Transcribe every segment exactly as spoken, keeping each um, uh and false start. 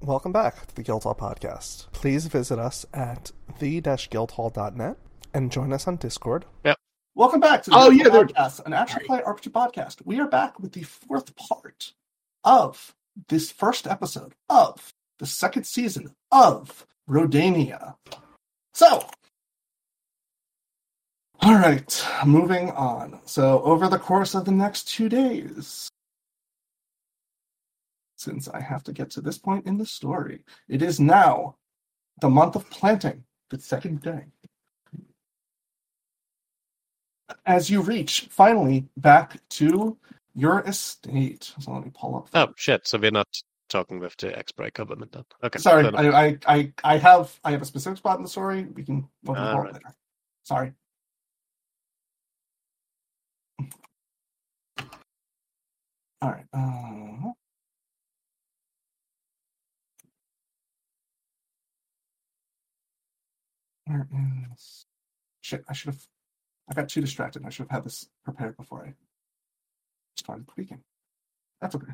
welcome back to the Guildhall Podcast. Please visit us at the dash guildhall dot net and join us on Discord. Yep. Welcome back to the Oh, Guildhall yeah, they're- Podcast, an actual play R P G podcast. We are back with the fourth part of this first episode of the second season of Rodania. So, all right, moving on. So, over the course of the next two days, since I have to get to this point in the story, it is now the month of planting, the second day. As you reach, finally, back to your estate. So let me pull up. Oh, shit. So we're not talking with the X-Bray government then. Okay. Sorry, fair enough. I, I, I, I have I have a specific spot in the story. We can we'll move All on right. later. Sorry. All right. Uh, where is... Shit, I should have... I got too distracted. I should have had this prepared before I started tweaking. That's okay.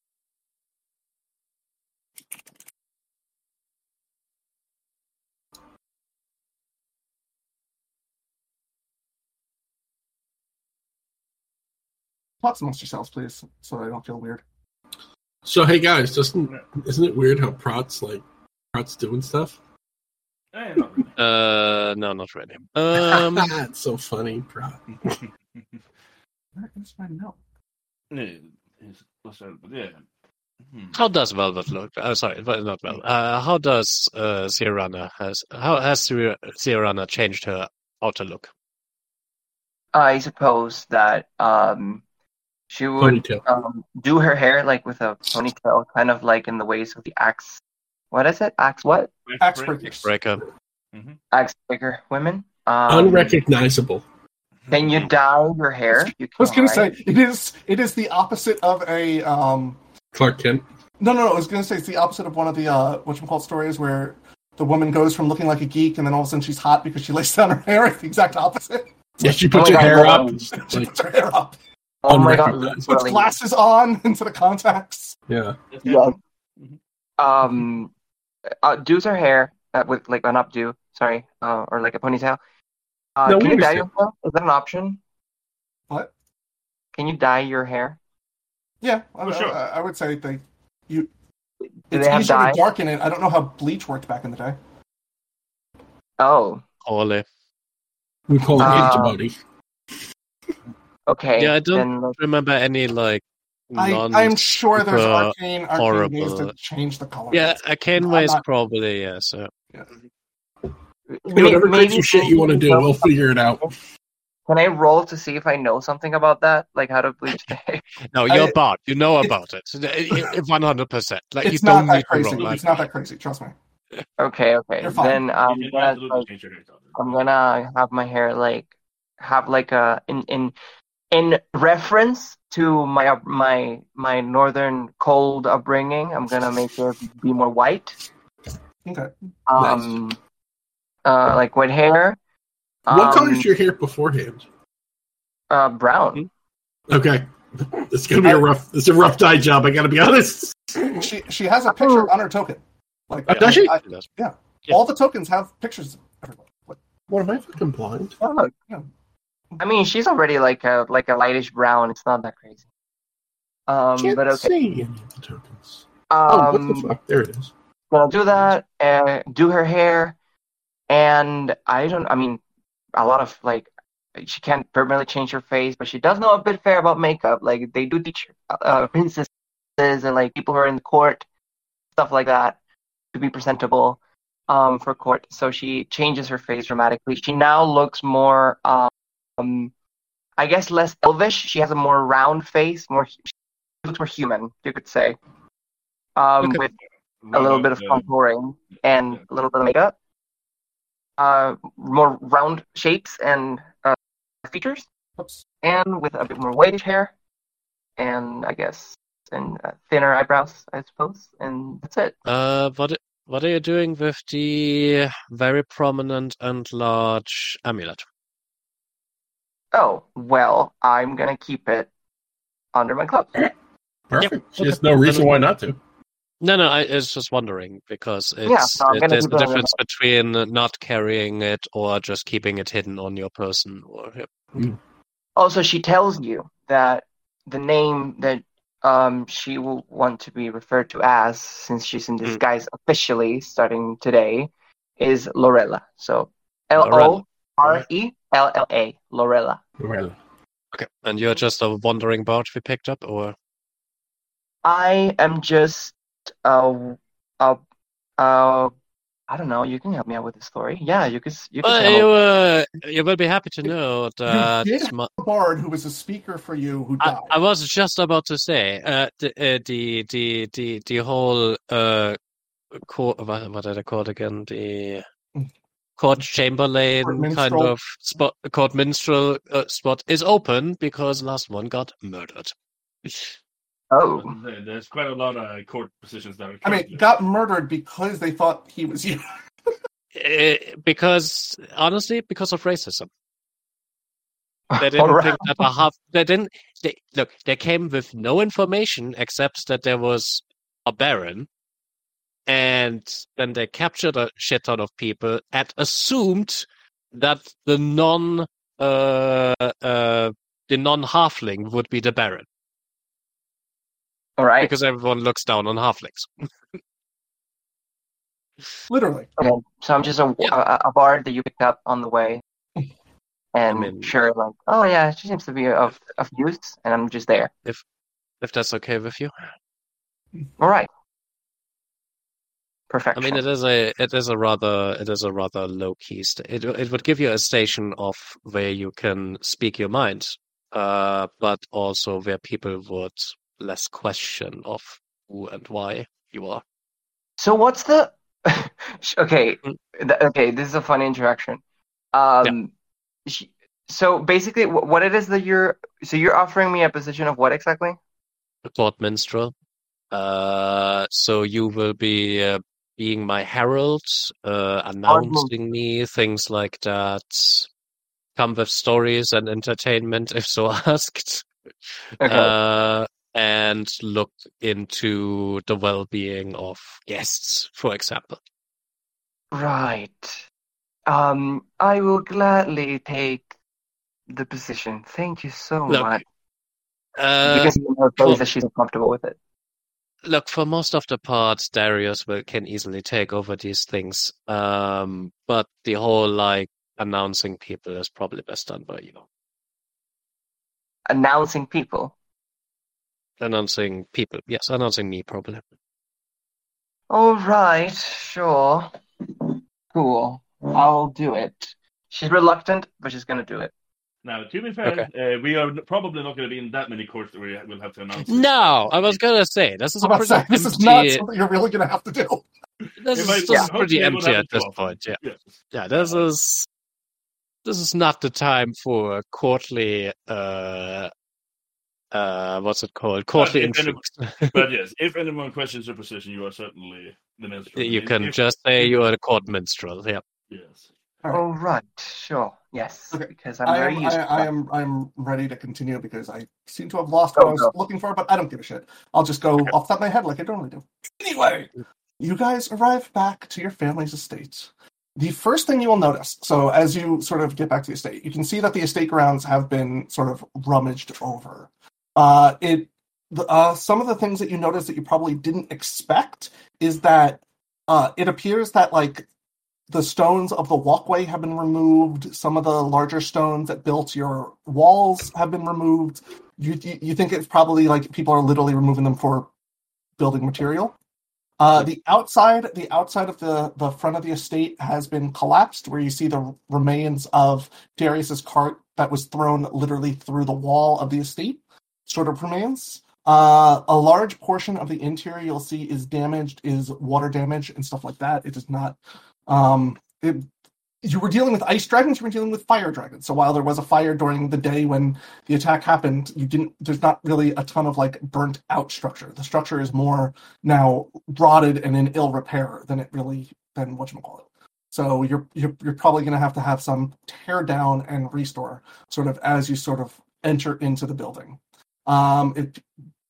Talk amongst yourselves, please, so I don't feel weird. So hey guys, doesn't isn't it weird how Prot's like Prot's doing stuff? Eh, not really. Uh, no, not really. Um, That's so funny, Prot. Where is my note? Yeah, it's- what's that? But yeah. Hmm. how does Velvet look? Oh, sorry, but not Velvet. Uh, how does uh, Ziorana has how has Ziorana changed her outer look? I suppose that um, she would Ponytail. um, do her hair like with a ponytail, kind of like in the ways of the axe. What is it? Axe what? Axe breakers. Breaker. Axe breaker women. Um, Unrecognizable. Can you dye your hair? You I was can, gonna right? say it is it is the opposite of a um Clark Kent. no no no I was gonna say it's the opposite of one of the uh whatchamacallit stories where the woman goes from looking like a geek and then all of a sudden she's hot because she lays down her hair. It's the exact opposite. Yeah, she Oh puts my her God, hair up. um, It's She like, puts her hair up, Oh my god! unrecognizable. puts literally. glasses on into the contacts. yeah. Yeah. Um, uh, do's her hair uh, with like an updo. Sorry, uh, or like a ponytail. Uh, No, can we you dye understand. yourself? Is that an option? What? Can you dye your hair? Yeah, I, Oh, sure. I, I would say they you. Do It's they have easier dye? to darken it. I don't know how bleach worked back in the day. Oh, Holy. We call it Uh, antibody. okay. Yeah, I don't Then, let's- remember any like. I non- I'm sure there's super arcane arcane ways to horrible. change the color. Yeah, arcane I'm ways not- probably. Yeah. So Whatever maybe- crazy shit you want to do, maybe- we'll figure it out. Can I roll to see if I know something about that, like how to bleach the hair? no, you're I- bard. You know it's- about it. One hundred percent. Like you It's not don't need that to crazy. roll. Like, It's not that crazy. Trust me. Okay, okay. You're fine. Then I'm You can gonna absolutely like, change your hairstyle. I'm gonna have my hair like have like a in in in reference to my up- my my northern cold upbringing. I'm gonna make it be more white. Okay. Um, uh, like white hair. What Um, color is your hair beforehand? Uh, brown. Okay. It's gonna be a rough it's a rough dye job, I gotta be honest. She she has a picture on her token. Like Oh, does she? I- yeah. All the tokens have pictures of everybody. Like, What am I fucking blind? Oh, Yeah. I mean, she's already like a like a lightish brown. It's not that crazy. Um, Can't but okay. see any of the tokens. Oh, what the Um, fuck? There it is. gonna do that and do her hair, and I don't. I mean, a lot of like, she can't permanently change her face, but she does know a bit fair about makeup. Like they do teach uh, princesses and like people who are in the court, stuff like that, to be presentable um for court. So she changes her face dramatically. She now looks more um, I guess less elvish. She has a more round face, more she looks more human, you could say. Um, Okay. with a little bit of Yeah. contouring and a little bit of makeup. Uh, more round shapes and uh, features, oops. and with a bit more whitish hair, and I guess and uh, thinner eyebrows, I suppose, and that's it. Uh, what what are you doing with the very prominent and large amulet? Oh well, I'm gonna keep it under my cloak. Perfect. She Okay. has no reason why not to. No, no, I was just wondering because it's Yeah, so I'm it, gonna there's keep a it on the difference between not carrying it or just keeping it hidden on your person. Or Also, she tells you that the name that um she will want to be referred to as, since she's in disguise officially starting today, is Lorella. So L O R E L L A, Lorella. Well, okay, and you're just a wandering bard we picked up, or I am just uh uh uh I don't know. You can help me out with the story. Yeah, you could. You can. well, tell me. you uh, you will be happy to know You that did have my, a bard who was a speaker for you who I, died. I was just about to say uh, the, uh, the the the the whole uh court what, what did I call it again the court chamberlain Court kind minstrel. of spot court minstrel uh, spot is open because last one got murdered. Oh, There- There's quite a lot of court positions that are. I mean, got murdered because they thought he was you. Uh, because honestly, because of racism. They didn't Alright. think that a half. They didn't. They, look, they came with no information except that there was a baron, and then they captured a shit ton of people and assumed that the non, uh, uh, the non halfling would be the baron all right. because everyone looks down on halflings. Literally. Okay, so I'm just a, Yeah. a a bard that you picked up on the way, and mean- sure, like, oh yeah, she seems to be of of use, and I'm just there. If that's okay with you. All right. Perfection. I mean, it is a it is a rather it is a rather low key. St- it it would give you a station of where you can speak your mind, uh, but also where people would less question of who and why you are. So what's the? Okay, Mm. th- okay. This is a fun interaction. Um, she, so basically, wh- what it is that you're so you're offering me a position of what exactly? A court minstrel. Uh, so you will be uh, being my herald, uh, announcing me things like that. Come with stories and entertainment, if so asked. Okay. Uh, and look into the well-being of guests, for example. Right. Um, I will gladly take the position. Thank you so Look, much. You Uh, can see in her cool. face that she's uncomfortable with it. look, for most of the parts, Darius will can easily take over these things. Um, but the whole like announcing people is probably best done by you. Announcing people. Announcing people, yes, announcing me probably. All right, sure. Cool. I'll do it. She's reluctant, but she's gonna do it. Now, to be fair, uh, we are probably not going to be in that many courts that we will have to announce. it. No, I was gonna say this is I'm a about to pretty say, this is empty. not something you're really going to have to do. This It is, might- this yeah, is pretty hopefully it will empty at happen this too often. point. Yeah, Yes. yeah. This is this is not the time for courtly. Uh, uh, what's it called? Courtly if any- intrigues. But yes, if anyone questions your position, you are certainly the minstrel. You If- can if- just say you are a court minstrel. Yeah. Yes. All right. All right, sure. Yes, Okay, because I'm I very am, used I, to I that. am I'm ready to continue because I seem to have lost what Go, I was go. looking for, but I don't give a shit. I'll just go off the top of my head like I normally do. Anyway, you guys arrive back to your family's estate. The first thing you will notice, so as you sort of get back to the estate, you can see that the estate grounds have been sort of rummaged over. Uh, it the, uh, some of the things that you notice that you probably didn't expect is that uh, it appears that like the stones of the walkway have been removed. Some of the larger stones that built your walls have been removed. You you, you think it's probably like people are literally removing them for building material. Uh, the outside, the outside of the, the front of the estate has been collapsed, where you see the remains of Darius's cart that was thrown literally through the wall of the estate. Sort of remains. Uh, a large portion of the interior you'll see is damaged, is water damage and stuff like that. It is not. Um, it, you were dealing with ice dragons. You were dealing with fire dragons. So while there was a fire during the day when the attack happened, you didn't. There's not really a ton of like burnt out structure. The structure is more now rotted and in ill repair than it really than whatchamacallit. So you're you're you're probably going to have to have some tear down and restore sort of as you sort of enter into the building. Um, it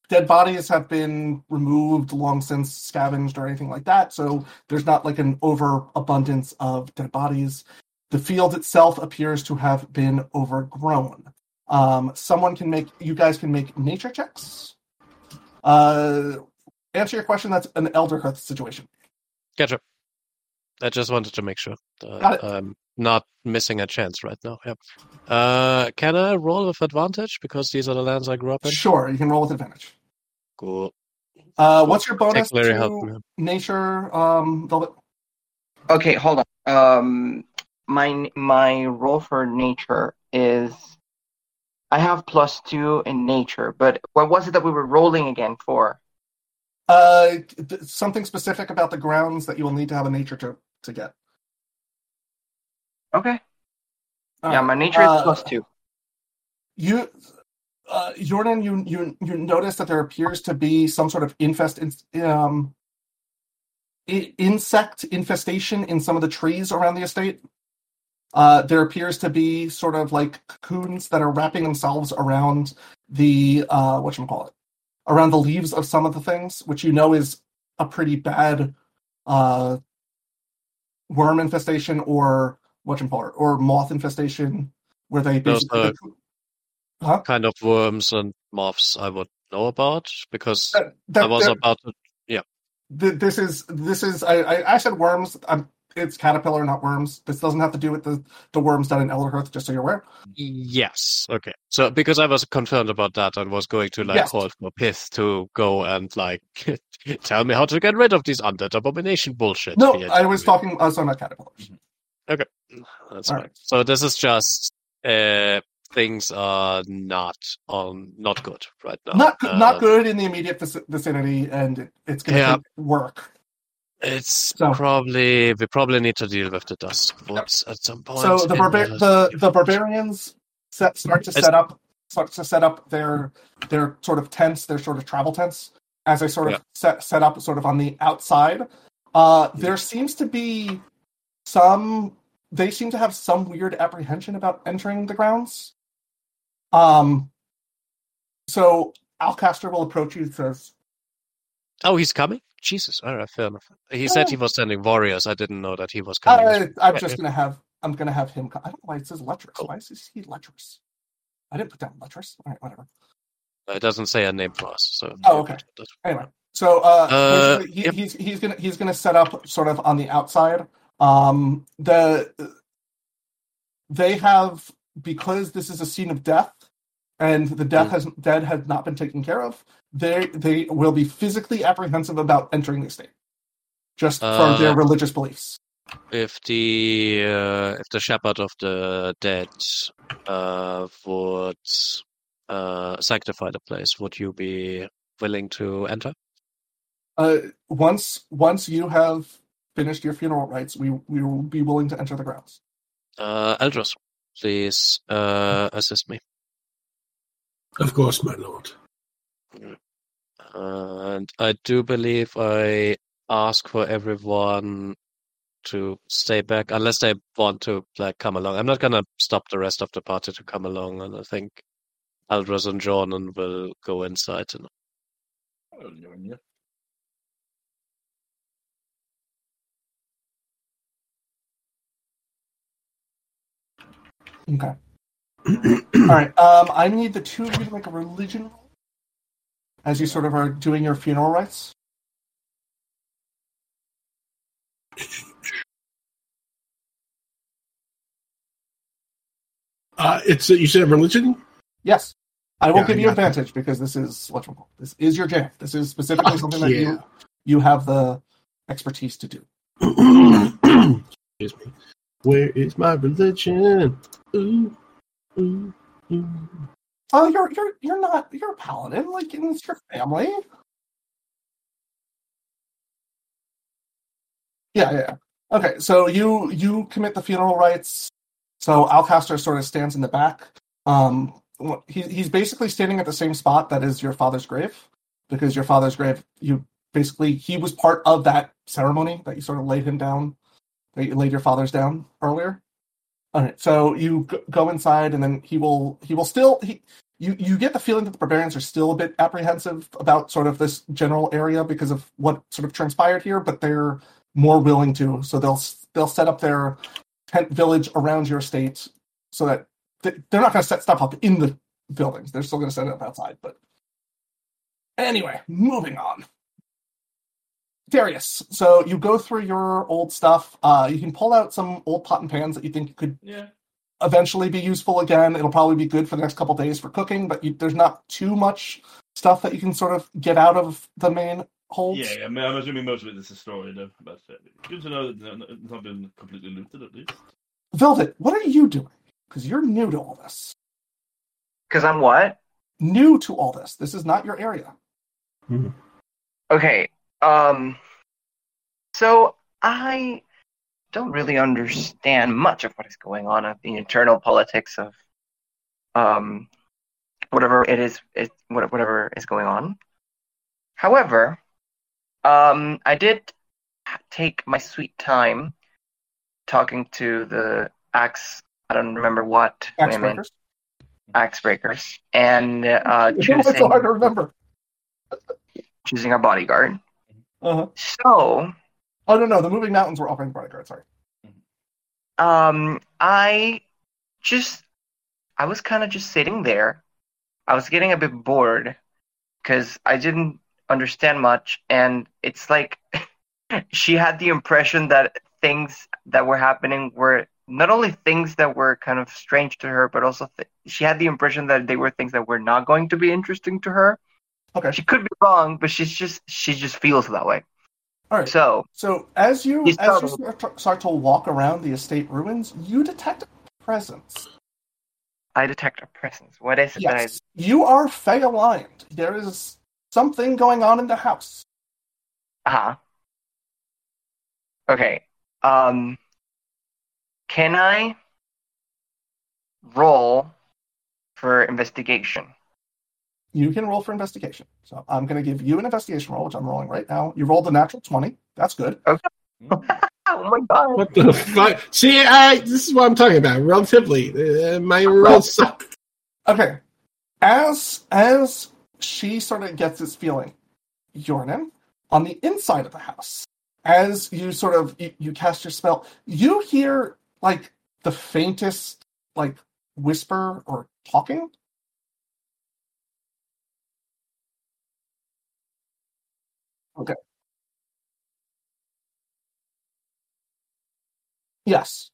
dead bodies have been removed long since, scavenged or anything like that, so there's not like an overabundance of dead bodies. The field itself appears to have been overgrown. Um, someone can make, you guys can make nature checks. Uh, answer your question, that's an Elderhearth situation. Gotcha. I just wanted to make sure Got that it. I'm not missing a chance right now. Yep. Uh, can I roll with advantage because these are the lands I grew up in? Sure, you can roll with advantage. Cool. Uh, what's your bonus Particularly to helpful. nature, um, Velvet? Okay, hold on. Um, my my roll for nature is I have plus two in nature, but what was it that we were rolling again for? Uh, th- something specific about the grounds that you will need to have a nature to, to get. Okay. All yeah, right. my nature Uh, is plus two. You, uh, Jordan, you, you you notice that there appears to be some sort of infest, in, um, I- insect infestation in some of the trees around the estate. Uh, there appears to be sort of like cocoons that are wrapping themselves around the uh, whatchamacallit, around the leaves of some of the things, which you know is a pretty bad uh, worm infestation or whatchamacallit, or moth infestation, where they Those basically. are Huh? kind of worms and moths I would know about because That, that, I was that- about to. th- this is this is I, I, I said worms. I'm, it's caterpillar, not worms. This doesn't have to do with the, the worms done in Elderhearth, just so you're aware. Yes. Okay. So because I was concerned about that and was going to like Yes. call for Pith to go and like tell me how to get rid of these undead abomination bullshit. No, via I was T V. talking. I was talking about caterpillars. That's All fine. right. So this is just uh, things are not on not good right now. Not good- not Um, good in the immediate vic- vicinity, and it, it's going to Yeah. take work. It's So- probably we probably need to deal with the dust woods at some point. So the in barbar- the the barbarians set, start to It's- set up start to set up their their sort of tents, their sort of travel tents, as they sort of Yeah. set set up sort of on the outside. Uh, there seems to be some. They seem to have some weird apprehension about entering the grounds. Um. So Alcaster will approach you and says, Oh, he's coming? Jesus. All right, fair enough. He said he was sending warriors. I didn't know that he was coming. I, I'm Yeah, just yeah. gonna have I'm gonna have him. Co- I don't know why it says lecherous. Cool. Why is he lecherous? I didn't put down lecherous. All right, whatever. It doesn't say a name for us. So Oh, okay. That's- Anyway, so uh, Uh, basically, he, yep. he's he's gonna he's gonna set up sort of on the outside. Um, the they have, because this is a scene of death, and the death Mm. has dead has not been taken care of. They they will be physically apprehensive about entering the estate, just Uh, for their religious beliefs. If the uh, if the shepherd of the dead uh, would uh, sanctify the place, would you be willing to enter? Uh, once once you have finished your funeral rites, we we will be willing to enter the grounds. Uh, Eldros, please uh, assist me. Of course, my lord. And I do believe I ask for everyone to stay back unless they want to like come along. I'm not gonna stop the rest of the party to come along, and I think Aldros and Jordan will go inside. And I'll join you. Okay. All right. Um, I need the two of you to make a religion roll as you sort of are doing your funeral rites. Uh, it's uh, you said religion. Yes. I will Yeah, give I you got that. advantage because this is what this is your jam. This is specifically Oh, something that yeah. you you have the expertise to do. Excuse me. Where is my religion? Ooh, ooh, ooh. Oh, you're you're you're not you're a paladin. Like it's your family. Yeah, yeah. yeah. Okay, so you you commit the funeral rites. So Alcaster sort of stands in the back. Um, he, he's basically standing at the same spot that is your father's grave, because your father's grave, you basically he was part of that ceremony that you sort of laid him down, that you laid your fathers down earlier. All right, so you g- go inside, and then he will he will still he you, you get the feeling that the barbarians are still a bit apprehensive about sort of this general area because of what sort of transpired here, but they're more willing to. So they'll they'll set up their tent village around your estate so that they, they're not going to set stuff up in the buildings. They're still going to set it up outside. But anyway, moving on. Darius, so you go through your old stuff. Uh, you can pull out some old pot and pans that you think could Yeah. eventually be useful again. It'll probably be good for the next couple days for cooking, but you, there's not too much stuff that you can sort of get out of the main holds. Yeah, I mean, I'm assuming most of it is destroyed, though. But uh, good to know that it's not been completely looted, at least. Velvet, what are you doing? Because you're new to all this. Because I'm what? New to all this. This is not your area. Hmm. Okay. Um. So I don't really understand much of what is going on at the internal politics of um whatever it is, it, whatever is going on. However, um, I did take my sweet time talking to the axe. I don't remember what Axe women, breakers. axe breakers, and uh, It's choosing so hard to remember. choosing a bodyguard. Uh-huh. So, Oh, no, no. The moving mountains were offering bodyguard. Sorry. um, I just I was kind of just sitting there. I was getting a bit bored because I didn't understand much, and it's like she had the impression that things that were happening were not only things that were kind of strange to her, but also th- she had the impression that they were things that were not going to be interesting to her. Okay. She could be wrong, but she's just she just feels that way. All right. So So as you He's as you startled. start to, start to walk around the estate ruins, you detect a presence. I detect a presence. What is it Yes, you are Fey aligned. There is something going on in the house. that I... Uh-huh. Okay. Um, can I roll for investigation? You can roll for investigation. So I'm going to give you an investigation roll, which I'm rolling right now. You rolled a natural twenty. That's good. Oh my god. What the fuck? See, I, this is what I'm talking about. Relatively, uh, my rolls suck. Okay. As as she sort of gets this feeling, Yornan, on the inside of the house, as you sort of you, you cast your spell, you hear like the faintest like whisper or talking. Okay. Yes.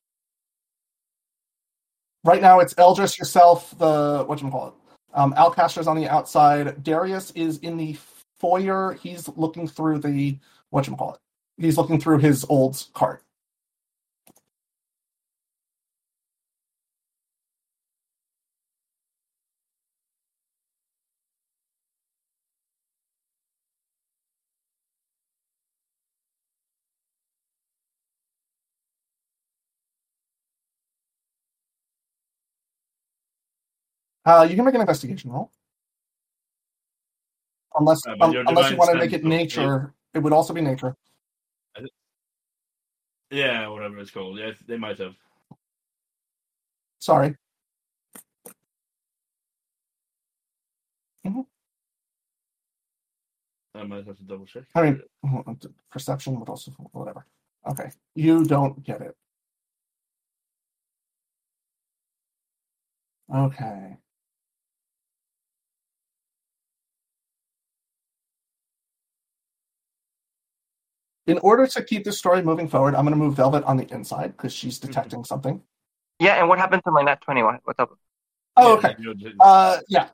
Right now it's Eldris, yourself, the whatchamacallit. Um Alcaster's on the outside. Darius is in the foyer. He's looking through the whatchamacallit. He's looking through his old cart. Uh, you can make an investigation roll. Unless, Uh, but um, your unless you divine want to make sense it of- nature, it would also be nature. Yeah, whatever it's called. Yeah, they might have. Sorry. I might have to double check. I mean, perception would also, whatever. Okay. You don't get it. Okay. In order to keep this story moving forward, I'm going to move Velvet on the inside because she's detecting something. Yeah, and what happened to my nat twenty? What- What's up? Oh, Yeah, okay. you're- Uh, yeah.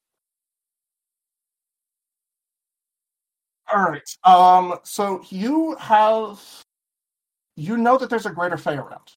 All right. Um, so you have, you know that there's a greater Fae around.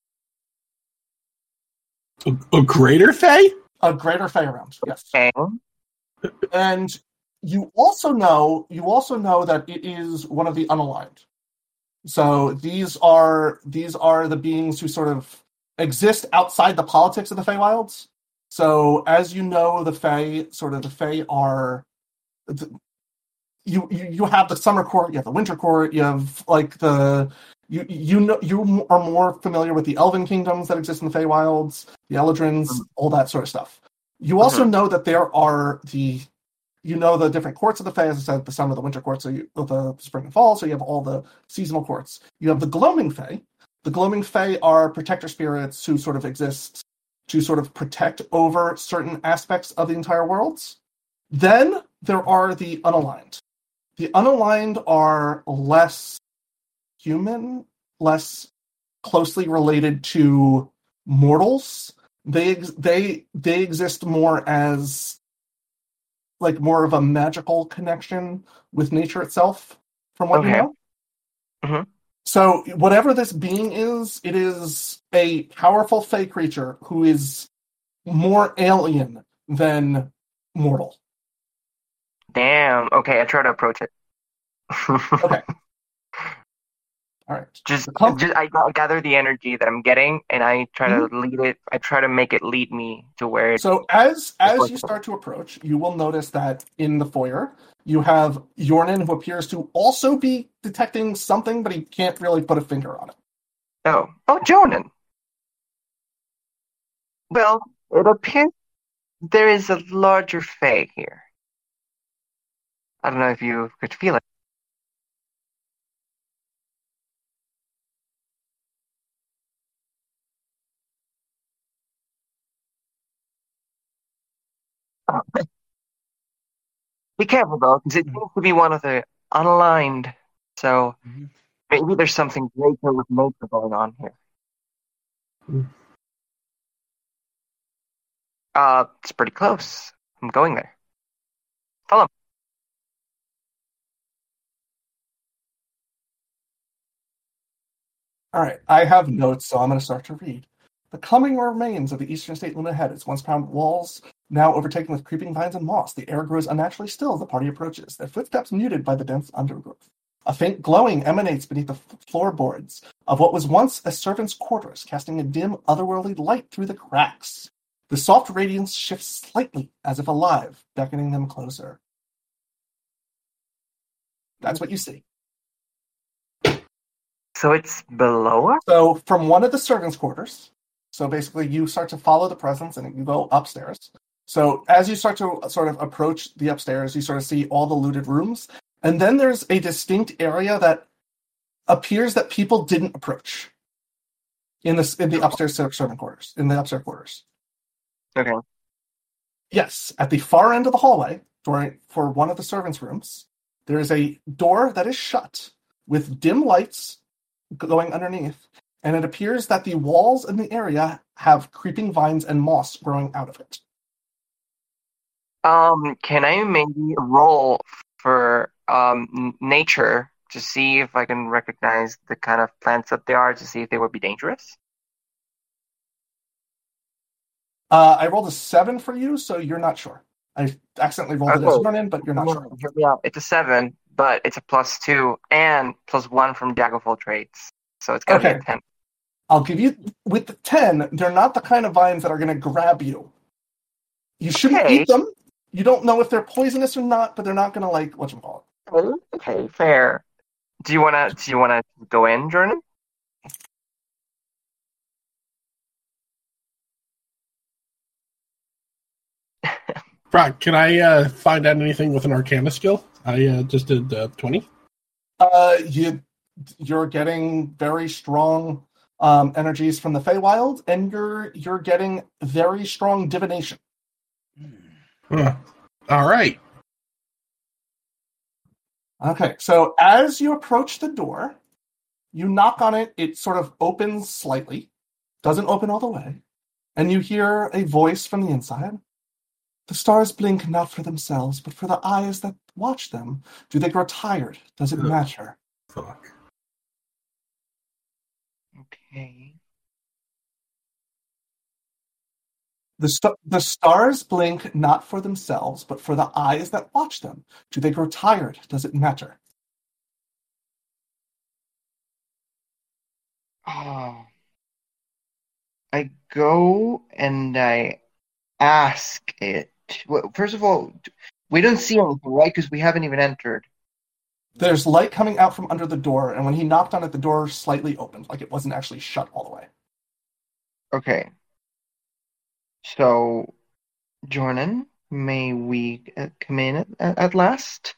A, a greater Fae? A greater Fae around. Yes. Okay. And you also know, you also know that it is one of the unaligned. So these are these are the beings who sort of exist outside the politics of the Feywilds. So as you know, the Fae, sort of the Fae are, you, you you have the Summer Court, you have the Winter Court, you have like the you you know you are more familiar with the Elven kingdoms that exist in the Feywilds, the Eladrins, all that sort of stuff. You also Mhm. know that there are the, you know, the different courts of the Fae, as I said, the summer, the winter courts, so you, the spring and fall, so you have all the seasonal courts. You have the gloaming Fae. The gloaming Fae are protector spirits who sort of exist to sort of protect over certain aspects of the entire worlds. Then there are the unaligned. The unaligned are less human, less closely related to mortals. They ex- they they exist more as like more of a magical connection with nature itself, from what you Okay. know. Mhm. So whatever this being is, it is a powerful Fey creature who is more alien than mortal. Damn. Okay, I try to approach it. Okay. All right. Just, Come- just I gather the energy that I'm getting, and I try to lead it. I try to make it lead me to where. It, So as as like- you start to approach, you will notice that in the foyer you have Yornan, who appears to also be detecting something, but he can't really put a finger on it. oh, oh, Jonan. Well, it appears there is a larger Fae here. I don't know if you could feel it. Be careful though, because it seems to be one of the unaligned. So Mhm. maybe there's something greater with nature going on here. Hmm. Uh, it's pretty close. I'm going there. Follow. All right, I have notes, so I'm going to start to read. The coming remains of the Eastern State Luna Head. Its once crowned walls now overtaken with creeping vines and moss. The air grows unnaturally still as the party approaches, their footsteps muted by the dense undergrowth. A faint glowing emanates beneath the floorboards of what was once a servant's quarters, casting a dim, otherworldly light through the cracks. The soft radiance shifts slightly, as if alive, beckoning them closer. That's what you see. So it's below us? So from one of the servants' quarters, so basically you start to follow the presence and you go upstairs. So as you start to sort of approach the upstairs, you sort of see all the looted rooms. And then there's a distinct area that appears that people didn't approach in the, in the upstairs servant quarters, in the upstairs quarters. Okay. Yes, at the far end of the hallway, during, for one of the servants' rooms, there is a door that is shut with dim lights going underneath, and it appears that the walls in the area have creeping vines and moss growing out of it. Um, can I maybe roll for um n- nature to see if I can recognize the kind of plants that they are to see if they would be dangerous? Uh, I rolled a seven for you, so you're not sure. I accidentally rolled it as Okay. run in, but you're not No, sure. hear me out. It's a seven, but it's a plus two and plus one from Jack of all trades. So it's gonna be Okay. a ten. I'll give you, with the ten, they're not the kind of vines that are going to grab you. You shouldn't Okay. eat them. You don't know if they're poisonous or not, but they're not going to, like, whatchamacallit. Okay, fair. Do you wanna do you wanna go in, Jordan? Brock, can I uh, find out anything with an Arcana skill? I uh, just did uh, twenty. Uh, you, you're getting very strong um, energies from the Feywild, and you're you're getting very strong divination. Huh. All right. Okay, so as you approach the door, you knock on it, it sort of opens slightly, doesn't open all the way, and you hear a voice from the inside. The stars blink not for themselves, but for the eyes that watch them. Do they grow tired? Does it Ugh. matter? Fuck. Okay. The, st- the stars blink not for themselves, but for the eyes that watch them. Do they grow tired? Does it matter? Oh. I go and I ask it. Well, first of all, we don't see anything, right? Because we haven't even entered. There's light coming out from under the door, and when he knocked on it, the door slightly opened, like it wasn't actually shut all the way. Okay. So, Jordan, may we uh, come in at, at, at last?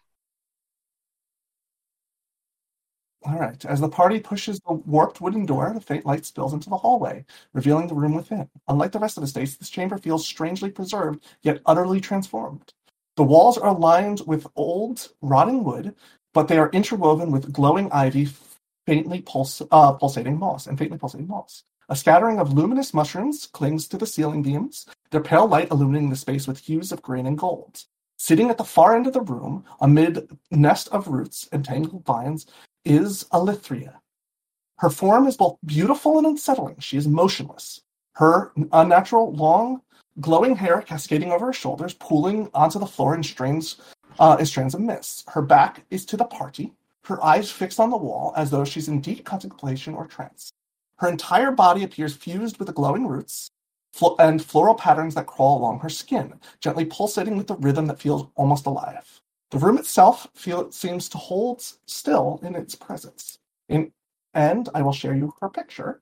All right. As the party pushes the warped wooden door, the faint light spills into the hallway, revealing the room within. Unlike the rest of the estates, this chamber feels strangely preserved, yet utterly transformed. The walls are lined with old, rotting wood, but they are interwoven with glowing ivy, faintly pulse, uh, pulsating moss, and faintly pulsating moss. A scattering of luminous mushrooms clings to the ceiling beams, their pale light illuminating the space with hues of green and gold. Sitting at the far end of the room, amid a nest of roots and tangled vines, is Alithria. Her form is both beautiful and unsettling. She is motionless. Her unnatural, long, glowing hair cascading over her shoulders, pooling onto the floor in strands, uh, in strands of mist. Her back is to the party, her eyes fixed on the wall as though she's in deep contemplation or trance. Her entire body appears fused with the glowing roots flo- and floral patterns that crawl along her skin, gently pulsating with a rhythm that feels almost alive. The room itself feel, seems to hold still in its presence. In, and I will share you her picture.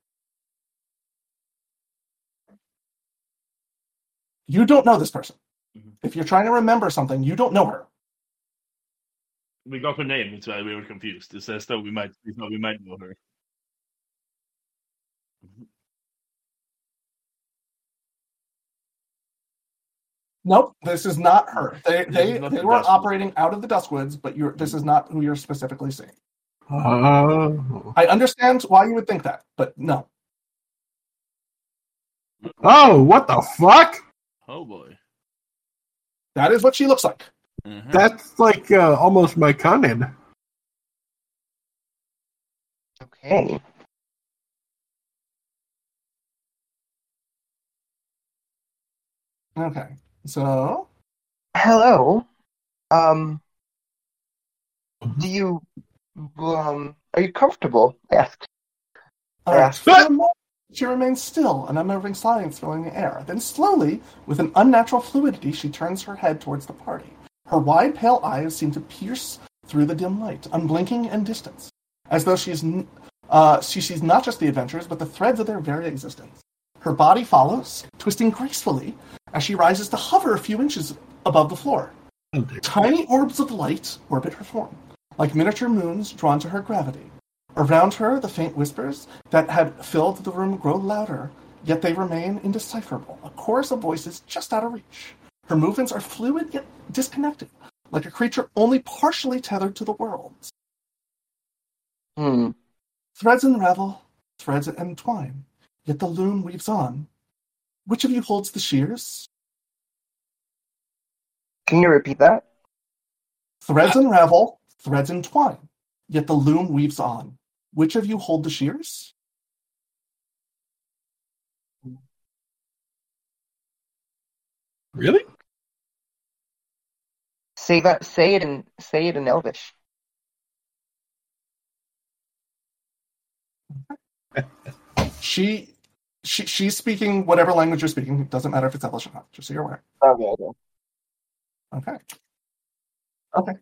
You don't know this person. Mhm. If you're trying to remember something, you don't know her. We got her name, that's why we were confused. It says that we might, we thought we might know her. Mhm. Nope, this is not her. They This they is not they the were Dustwoods. operating out of the Dustwoods, but you're this is not who you're specifically seeing. Oh. I understand why you would think that, but no. Oh, what the fuck? Oh boy. That is what she looks like. Mhm. That's like uh, almost my Conan. Okay. Okay. So Hello. Um, do you, um, are you comfortable? I asked. all right. Yes. For a moment, she remains still, an unnerving silence filling the air. Then slowly, with an unnatural fluidity, she turns her head towards the party. Her wide, pale eyes seem to pierce through the dim light, unblinking and distant, as though she's n- uh, she sees not just the adventurers, but the threads of their very existence. Her body follows, twisting gracefully, as she rises to hover a few inches above the floor. Oh, dear. Tiny orbs of light orbit her form, like miniature moons drawn to her gravity. Around her, the faint whispers that had filled the room grow louder, yet they remain indecipherable, a chorus of voices just out of reach. Her movements are fluid yet disconnected, like a creature only partially tethered to the world. Hmm. Threads unravel, threads entwine, yet the loom weaves on. Which of you holds the shears? Can you repeat that? Threads unravel, threads entwine, yet the loom weaves on. Which of you hold the shears? Really? Say that. Say it in. Say it in Elvish. She, she, she's speaking whatever language you're speaking. It doesn't matter if it's Elvish or not. Just so you're aware. Okay. Okay. Okay. Okay.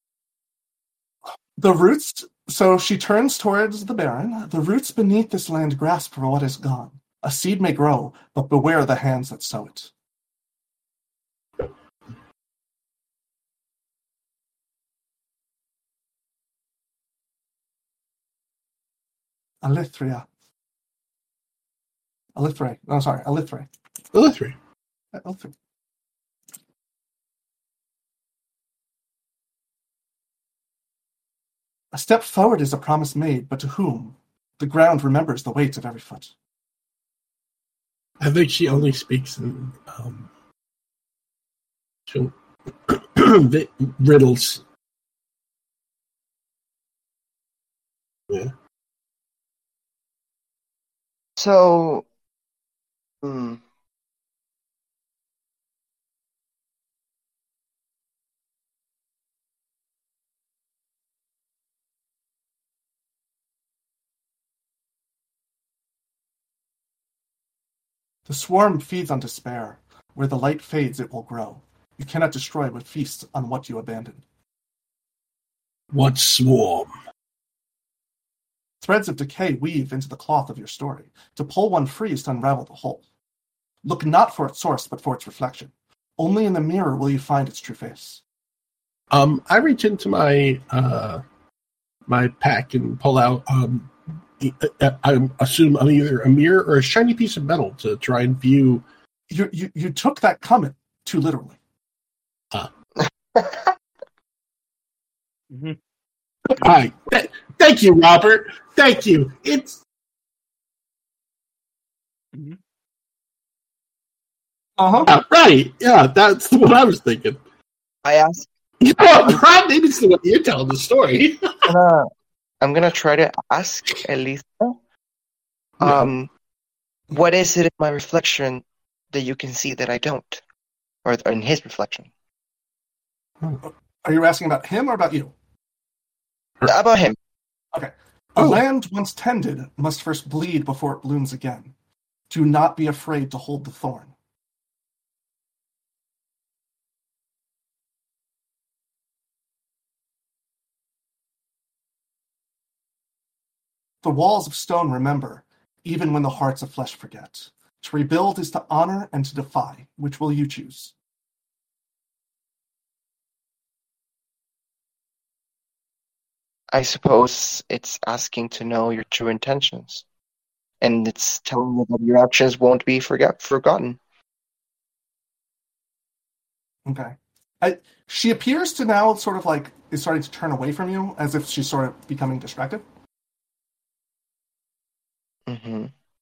The roots. So she turns towards the Baron. The roots beneath this land grasp for what is gone. A seed may grow, but beware the hands that sow it. Alithria. Alithre. No, sorry, Alithre. Illustrate. Alithre. A step forward is a promise made, but to whom? The ground remembers the weight of every foot. I think she only speaks in um, she'll- vi- riddles. Yeah. So. Hmm. The swarm feeds on despair. Where the light fades, it will grow. You cannot destroy what feasts on what you abandon. What swarm? Threads of decay weave into the cloth of your story. To pull one free is to unravel the whole. Look not for its source, but for its reflection. Only in the mirror will you find its true face. Um, I reach into my uh, my pack and pull out. Um, I assume either a mirror or a shiny piece of metal to try and view. You you, you took that comment too literally. Uh. mm-hmm. All right. Th- thank you, Robert. Thank you. It's. Mm-hmm. Uh-huh. Yeah, right. Yeah, that's what I was thinking. I ask. You know what, Brad? Maybe it's the way you're telling the story. I'm gonna, I'm gonna try to ask Elisa. Um, what is it in my reflection that you can see that I don't, or in his reflection? Are you asking about him or about you? About him. Okay. A Oh. land once tended must first bleed before it blooms again. Do not be afraid to hold the thorn. The walls of stone remember, even when the hearts of flesh forget. To rebuild is to honor and to defy. Which will you choose? I suppose it's asking to know your true intentions, and it's telling you that your actions won't be forget forgotten. Okay. I, she appears to now sort of like is starting to turn away from you, as if she's sort of becoming distracted. Mm-hmm.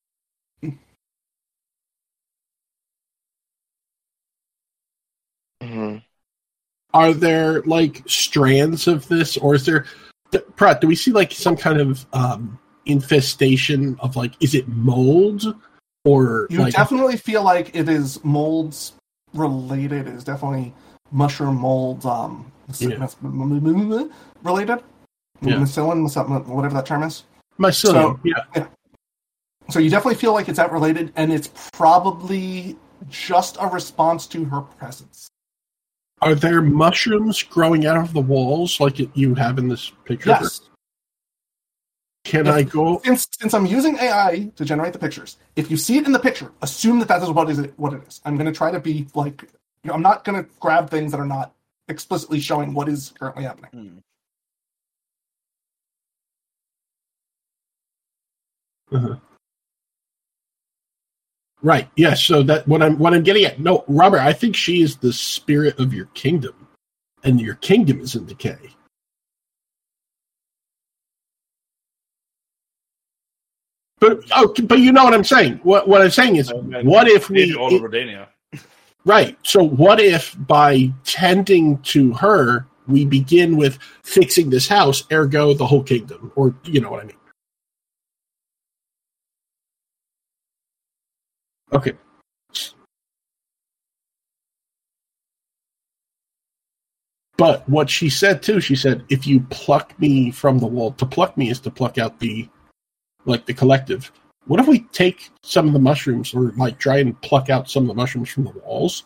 Mm-hmm. Are there like strands of this, or is there? Pratt, do we see like some kind of um, infestation of like? Is it mold or You like? definitely feel like it is molds related. It is definitely mushroom mold um, Yeah. related. Yeah. Mycelium, whatever that term is. Mycelium, So- yeah. So you definitely feel like it's that related, and it's probably just a response to her presence. Are there mushrooms growing out of the walls like it, you have in this picture? Yes. Can If- I go? Since, since I'm using A I to generate the pictures, if you see it in the picture, assume that that is what is it. What it is. I'm going to try to be like, you know, I'm not going to grab things that are not explicitly showing what is currently happening. Hmm. Uh-huh. Right. Yes. So that what I'm what I'm getting at. No, Robert. I think she is the spirit of your kingdom, and your kingdom is in decay. But oh, but you know what I'm saying. What what I'm saying is, what if we Maybe all of Rodania? right? So what if by tending to her, we begin with fixing this house, ergo the whole kingdom, or you know what I mean? Okay. But what she said too, she said, if you pluck me from the wall, to pluck me is to pluck out the, like the collective. What if we take some of the mushrooms, or like try and pluck out some of the mushrooms from the walls?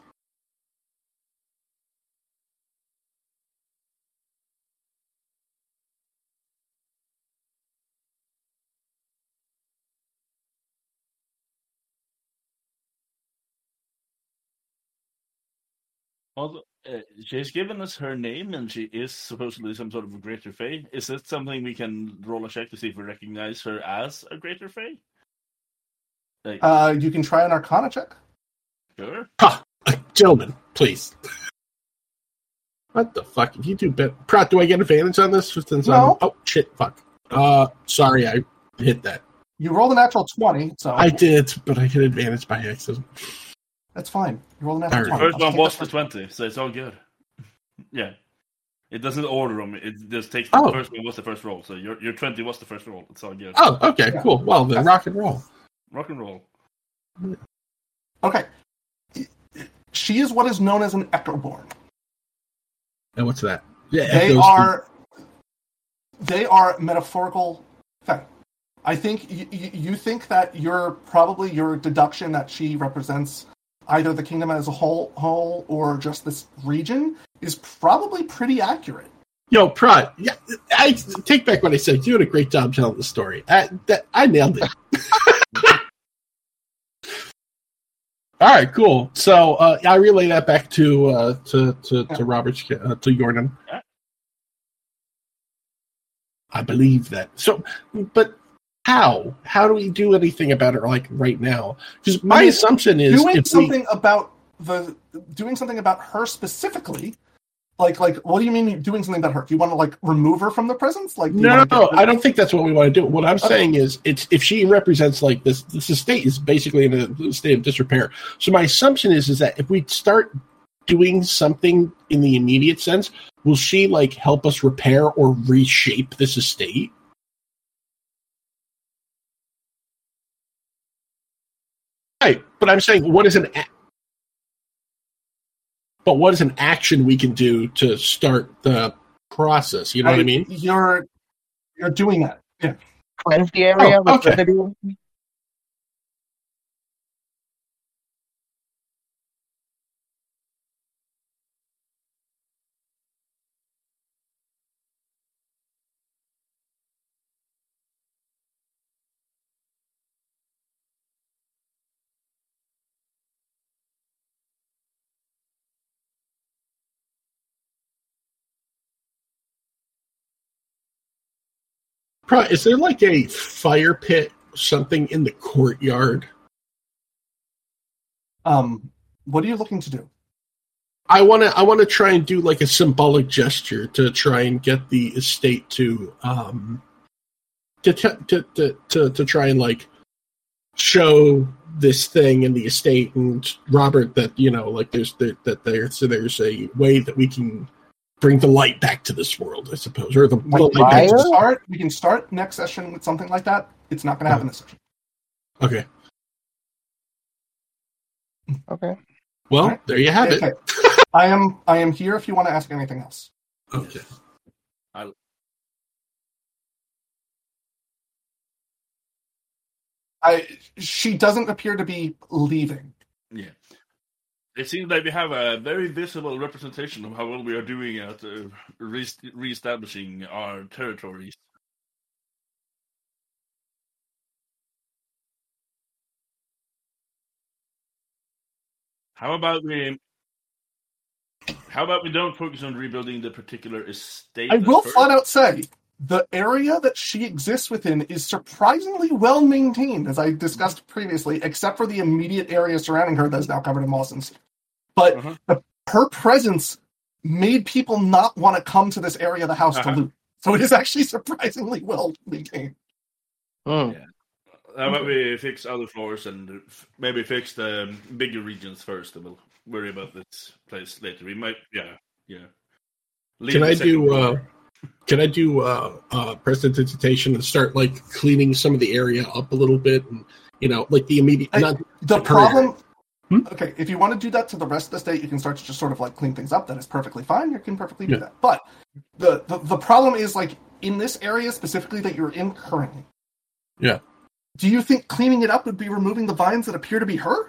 Also, uh, she's given us her name, and she is supposedly some sort of a greater fae. Is it something we can roll a check to see if we recognize her as a greater fae? Like, Uh, you can try an Arcana check. sure. Ha! Gentlemen, please. What the fuck? If you do bet, Pratt, do I get advantage on this? Since No. I'm, oh shit! Fuck. Uh, sorry, I hit that. You rolled a natural twenty, so I did, but I hit advantage by accident. that's fine. You rolled a natural Alright. twenty. First I'll one take was that the for- twenty, so it's all good. Yeah. It doesn't order them. It just takes the Oh. first one was the first roll. So your your twenty was the first roll. It's all good. Oh, okay, Yeah. cool. Well, then rock and roll. Rock and roll. Okay. She is what is known as an Echoborn. And what's that? Yeah, They echoes are they are metaphorical fae. I think y- y- you think that you're probably your deduction that she represents either the kingdom as a whole, whole or just this region is probably pretty accurate. Yo, Pratt, yeah, I take back what I said. You did a great job telling the story. I, that, I nailed it. All right, cool. So uh, I relay that back to uh, to to, to Robert's uh, to Jordan. Yeah. I believe that. So, but how? How do we do anything about it like right now? Because my I mean, assumption is doing if something we, about the doing something about her specifically. Like, like, what do you mean doing something about her? Do you want to like remove her from the presence? Like, do you no, wanna no, get- I don't think that's what we want to do. What I'm Okay. saying is, it's if she represents like this, this estate is basically in a state of disrepair. So my assumption is, is that if we start doing something in the immediate sense, will she like help us repair or reshape this estate? Right, but I'm saying, what is an a- but what is an action we can do to start the process? You know what I mean? You're you're doing that. Yeah. Cleanse the area Oh, with okay. remedy. Pro- Is there like a fire pit, something in the courtyard? Um, what are you looking to do? I want to. I want to try and do like a symbolic gesture to try and get the estate to um to t- to, to to to try and like show this thing in the estate and Robert that you know like there's there, that there's so there's a way that we can bring the light back to this world, I suppose, or the, the Like, light we, back can to Fire? start, we can start next session with something like that. It's not going to happen this session. Okay. Okay. Well, Alright. there you have it. Okay. I am I am here if you want to ask anything else. Okay. I she doesn't appear to be leaving. Yeah. It seems like we have a very visible representation of how well we are doing at uh, re- reestablishing our territories. How about we? How about we don't focus on rebuilding the particular estate? I at will first? flat out say the area that she exists within is surprisingly well maintained, as I discussed previously, except for the immediate area surrounding her that is now covered in moss and stuff. But Uh-huh. the, her presence made people not want to come to this area of the house Uh-huh. to loot. So it is actually surprisingly well maintained. Hmm. Yeah. How about we fix other floors and f- maybe fix the um, bigger regions first, and we'll worry about this place later. We might, yeah, yeah. Leave Can the I second do? Uh, floor. can I do uh, uh, prestidigitation and start like cleaning some of the area up a little bit, and you know, like the immediate. I- not The the problem. Hmm? Okay, if you want to do that to the rest of the state, you can start to just sort of like clean things up. That is perfectly fine. You can perfectly do Yeah. that. But the, the the problem is like in this area specifically that you're in currently. Yeah. Do you think cleaning it up would be removing the vines that appear to be her?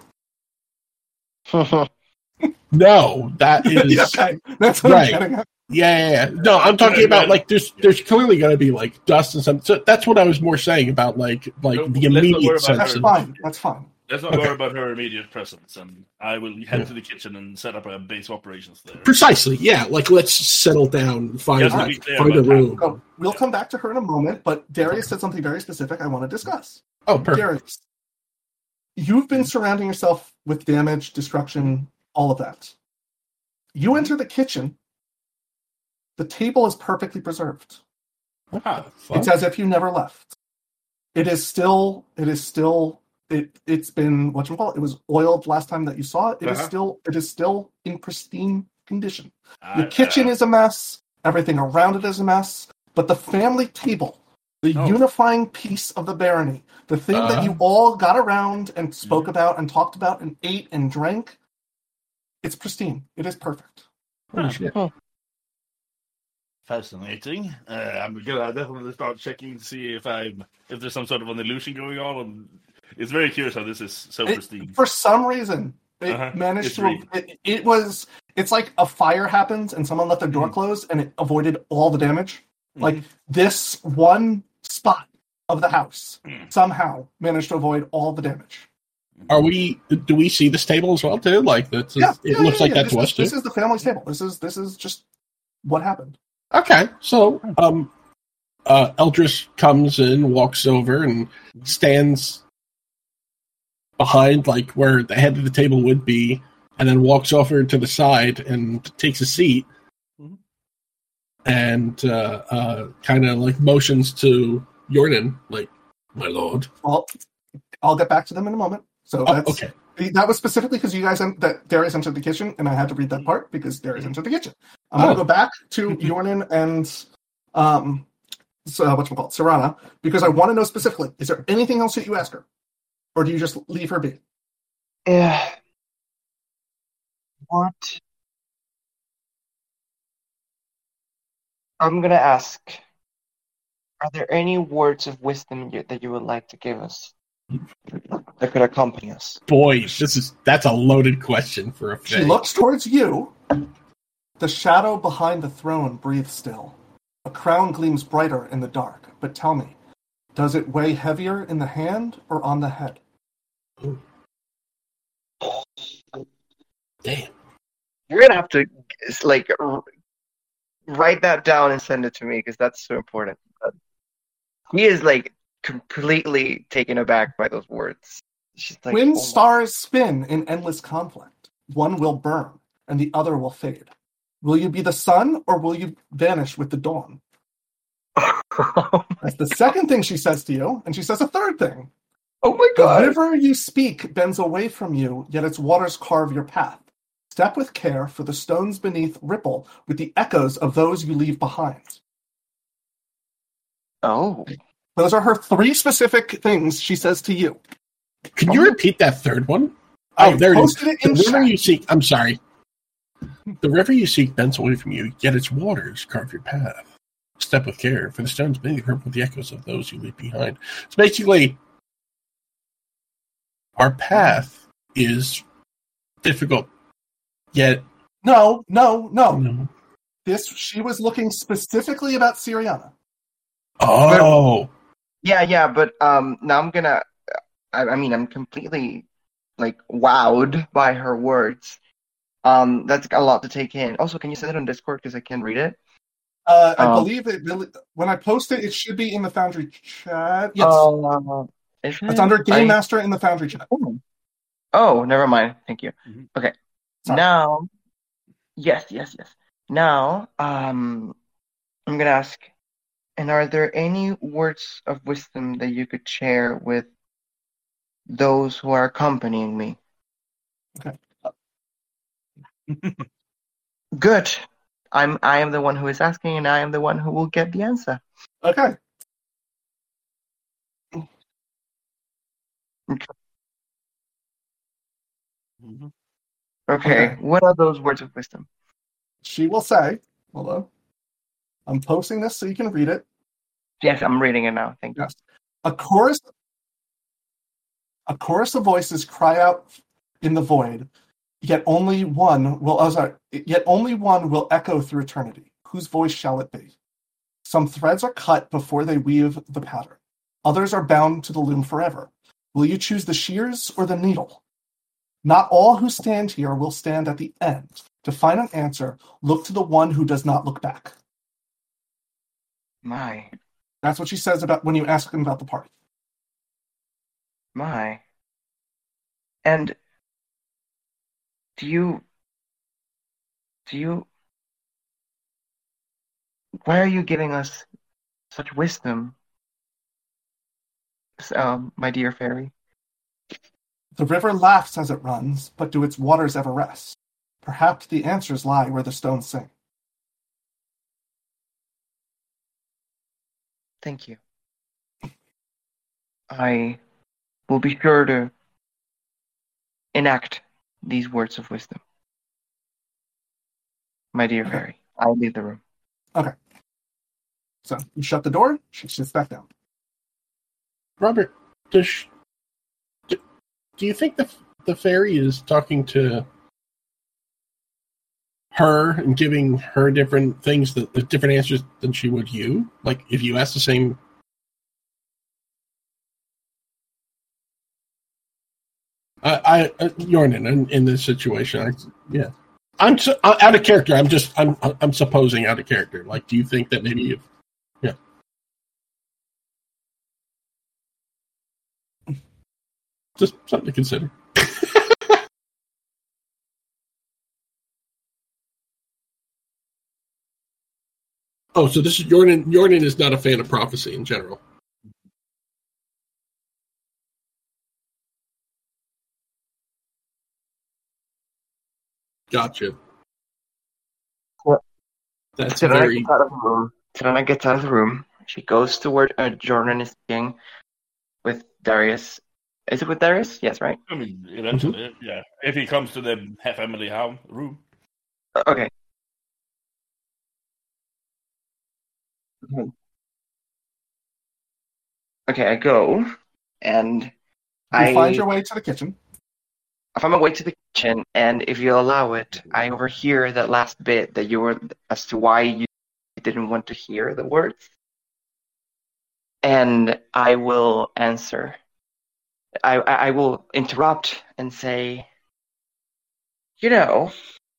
no, that is. Yeah, okay, that's what Right. I'm getting at. Yeah, yeah, yeah. No, I'm talking about like there's there's clearly going to be like dust and something. So that's what I was more saying about like like No, the let's not worry immediate about sense. That's her. Of, fine. That's fine. Let's not Okay. worry about her immediate presence, and I will head Yeah. to the kitchen and set up a base of operations there. precisely, yeah. Like let's settle down, find Just to Alright. be clear find a about room. So we'll come back to her in a moment, but Darius said something very specific I want to discuss. Oh, perfect. Darius, you've been surrounding yourself with damage, destruction, all of that. You enter the kitchen. The table is perfectly preserved. What Huh. the fuck? It's as if you never left. It is still. It is still. It. It's been what you call it. It was oiled last time that you saw it. It is Uh-huh. still. It is still in pristine condition. Uh, The kitchen uh, is a mess. Everything around it is a mess. But the family table, the Oh. unifying piece of the barony, the thing that Uh-huh. you all got around and spoke Mhm. about and talked about and ate and drank, it's pristine. It is perfect. Holy Huh. shit. Fascinating. Uh, I'm gonna definitely start checking to see if I'm if there's some sort of an illusion going on. And it's very curious how this is so It- pristine. For some reason, it Uh-huh. managed It's to. real. It, it was. It's like a fire happens and someone left their door Mhm. closed and it avoided all the damage. Like Mhm. this one spot of the house Mm. somehow managed to avoid all the damage. Are we? Do we see this table as well too? Like that's Yeah, it yeah, looks yeah, like yeah. that This to is, us too. this is the family's table. This is this is just what happened. Okay, so um, uh, Eldris comes in, walks over, and stands behind, like where the head of the table would be, and then walks over to the side and takes a seat, Mhm. and uh, uh, kind of like motions to Jordan, like, "My lord." Well, I'll get back to them in a moment. So Oh, that's okay. that was specifically because you guys en- that Darius entered the kitchen, and I had to read that part because Darius entered the kitchen. I'm gonna Oh. go back to Yornan and um, so uh, what's it called, Serana, because I want to know specifically: is there anything else that you ask her, or do you just leave her be? Yeah. What? I'm gonna ask, are there any words of wisdom you, that you would like to give us that could accompany us? Boy, this is that's a loaded question for a She Fae. looks towards you. The shadow behind the throne breathes still. A crown gleams brighter in the dark. But tell me, does it weigh heavier in the hand or on the head? Damn. You're gonna have to like r- write that down and send it to me because that's so important. But he is like completely taken aback by those words. She's like, Twin "Oh my stars spin in endless conflict. One will burn, and the other will fade. Will you be the sun, or will you vanish with the dawn? That's the second thing she says to you, and she says a third thing. oh my The god. river you speak bends away from you, yet its waters carve your path. Step with care, for the stones beneath ripple with the echoes of those you leave behind. Oh. Those are her three specific things she says to you. Can you repeat that third one? I Oh, there it is. posted it The in river chat. you seek. I'm sorry. The river you seek bends away from you, yet its waters carve your path. Step with care, for the stones beneath ripple with the echoes of those you leave behind. So basically, our path is difficult, yet No, no, no. no. This she was looking specifically about Syriana. Oh, Yeah, yeah, but um now I'm gonna I, I mean I'm completely like wowed by her words. Um that's a lot to take in. Also, can you send it on Discord because I can't read it? Uh, I Um, believe it. really- When I post it, it should be in the Foundry chat. Yes, Uh, is it's it? under Game I- Master in the Foundry chat. Oh. Oh, never mind. Thank you. Mhm. Okay. Sorry. Now, yes, yes, yes. Now, um, I'm gonna ask, and are there any words of wisdom that you could share with those who are accompanying me? Okay. Good. I'm I am the one who is asking, and I am the one who will get the answer. Okay. Mhm. Okay. Okay. What are those words of wisdom? She will say, hold on. I'm posting this so you can read it. Yes, I'm reading it now. Thank you. Yes. A chorus a chorus of voices cry out in the void, yet only one will oh, sorry, yet only one will echo through eternity. Whose voice shall it be? Some threads are cut before they weave the pattern. Others are bound to the loom forever. Will you choose the shears or the needle? Not all who stand here will stand at the end. To find an answer, look to the one who does not look back. My, That's what she says about when you ask him about the party. my. And do you do you why are you giving us such wisdom, um, my dear fairy? The river laughs as it runs, but do its waters ever rest? Perhaps the answers lie where the stones sing. Thank you. I will be sure to enact these words of wisdom. My dear Okay. fairy, I'll leave the room. So you shut the door, she sits back down. Robert, does sh- do, do you think the the fairy is talking to her and giving her different things that that different answers than she would you? Like if you ask the same. I, I Yornan, in, in this situation, I, yeah, I'm su- uh, out of character. I'm just, I'm, I'm supposing out of character. Like, do you think that maybe you've, yeah, just something to consider. Oh, so this is Yornan. Yornan is not a fan of prophecy in general. Gotcha. Well, That's That's Selena very. gets out of the room. Selena gets out of the room. She goes to where uh, Jordan is sitting with Darius. Is it with Darius? Yes, right? I mean, eventually, mm-hmm. yeah. If he comes to the family house room. Okay. Okay, I go, and You I find your way to the kitchen. I find my way to the kitchen, and if you allow it, I overhear that last bit that you were as to why you didn't want to hear the words, and I will answer. I I will interrupt and say, you know,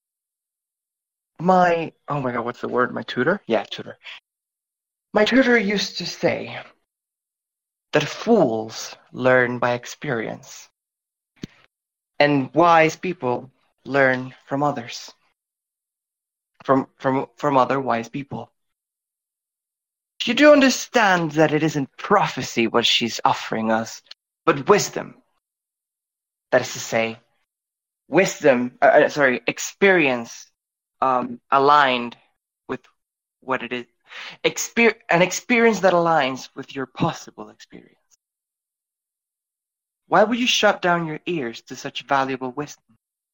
my oh my god, what's the word? My tutor? Yeah, tutor. My tutor used to say that fools learn by experience, and wise people learn from others, from from from other wise people. You do understand that it isn't prophecy what she's offering us, but wisdom. That is to say, wisdom, uh, sorry, experience um, aligned with what it is. Exper- an experience that aligns with your possible experience. Why would you shut down your ears to such valuable wisdom?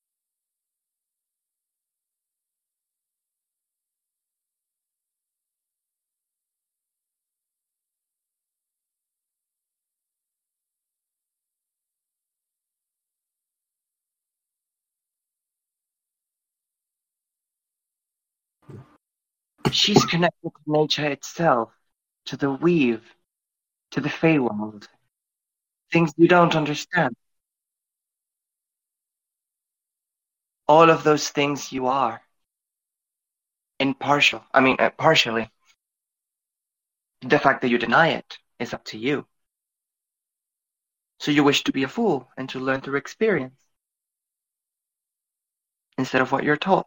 She's connected to nature itself, to the weave, to the Feywild. Things you don't understand. All of those things you are. Impartial. I mean, uh, partially. The fact that you deny it is up to you. So you wish to be a fool and to learn through experience instead of what you're taught.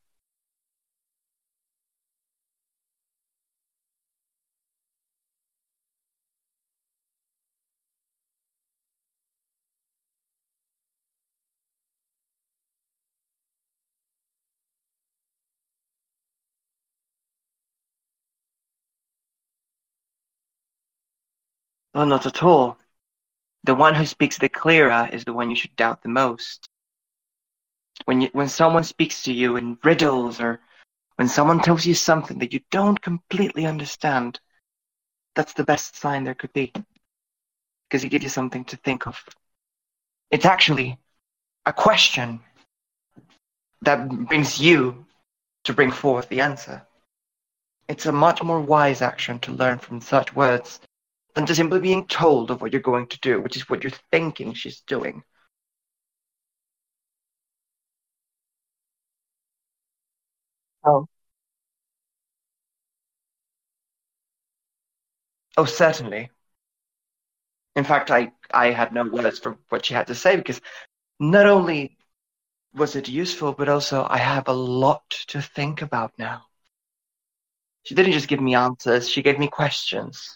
Oh, not at all. The one who speaks the clearer is the one you should doubt the most. When you, when someone speaks to you in riddles, or when someone tells you something that you don't completely understand, that's the best sign there could be. Because it gives you something to think of. It's actually a question that brings you to bring forth the answer. It's a much more wise action to learn from such words than to simply being told of what you're going to do, which is what you're thinking she's doing. Oh. Oh, certainly. In fact, I, I had no words for what she had to say, because not only was it useful, but also I have a lot to think about now. She didn't just give me answers, she gave me questions.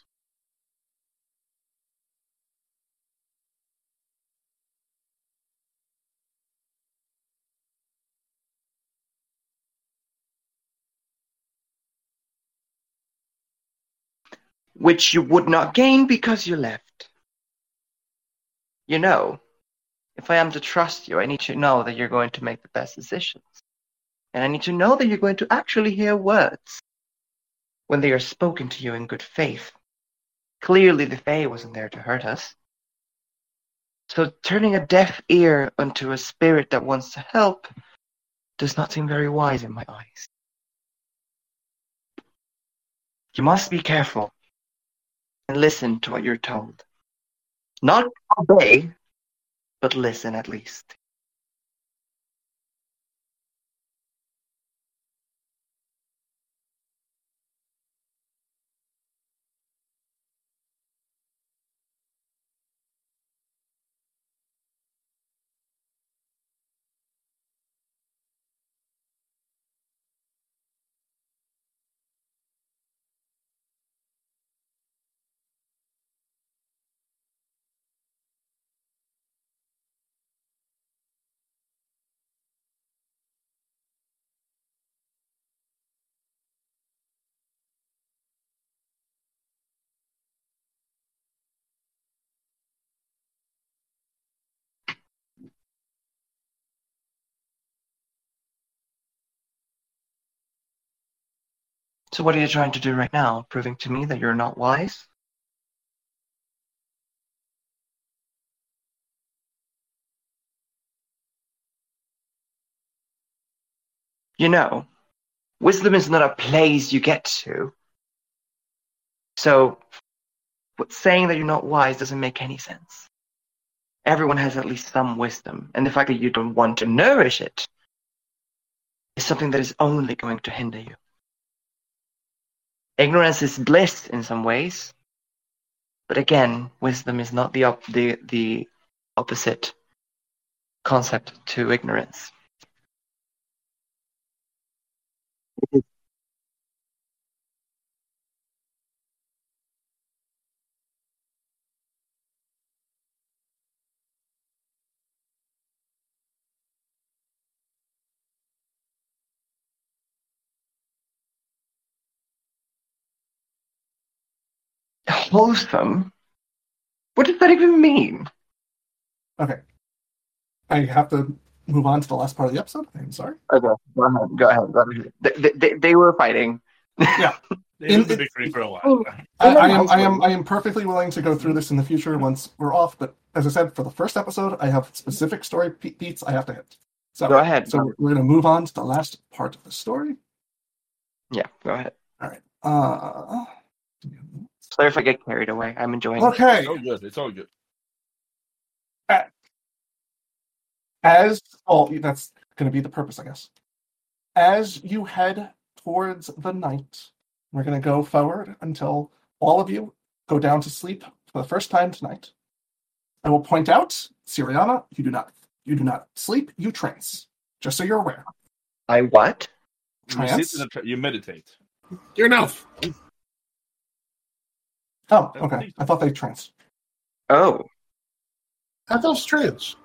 Which you would not gain because you left. You know, if I am to trust you, I need to know that you're going to make the best decisions. And I need to know that you're going to actually hear words when they are spoken to you in good faith. Clearly the Fae wasn't there to hurt us. So turning a deaf ear unto a spirit that wants to help does not seem very wise in my eyes. You must be careful and listen to what you're told. Not obey, but listen at least. So what are you trying to do right now? Proving to me that you're not wise? You know, wisdom is not a place you get to. So, saying that you're not wise doesn't make any sense. Everyone has at least some wisdom, and the fact that you don't want to nourish it is something that is only going to hinder you. Ignorance is bliss in some ways, but again, wisdom is not the op- the the opposite concept to ignorance. Wholesome? What does that even mean? Okay. I have to move on to the last part of the episode. I'm sorry. Okay, go ahead. Go ahead. Go ahead. They, they, they were fighting. Yeah. They In- had the victory for a while. I, I am I am I am perfectly willing to go through this in the future once we're off, but as I said, for the first episode, I have specific story pe- beats I have to hit. So Go ahead. So we're going to move on to the last part of the story. Yeah, go ahead. All right. Uh, Sorry if I get carried away. I'm enjoying it. okay. It's all good. It's all good. As oh, that's going to be the purpose, I guess. As you head towards the night, we're going to go forward until all of you go down to sleep for the first time tonight. I will point out, Siriana, you do not you do not sleep, you trance. Just so you're aware. I what? You, Trance? sit in a tra- you meditate. You're enough. Oh, okay. I thought they trance. Oh, Have those trans.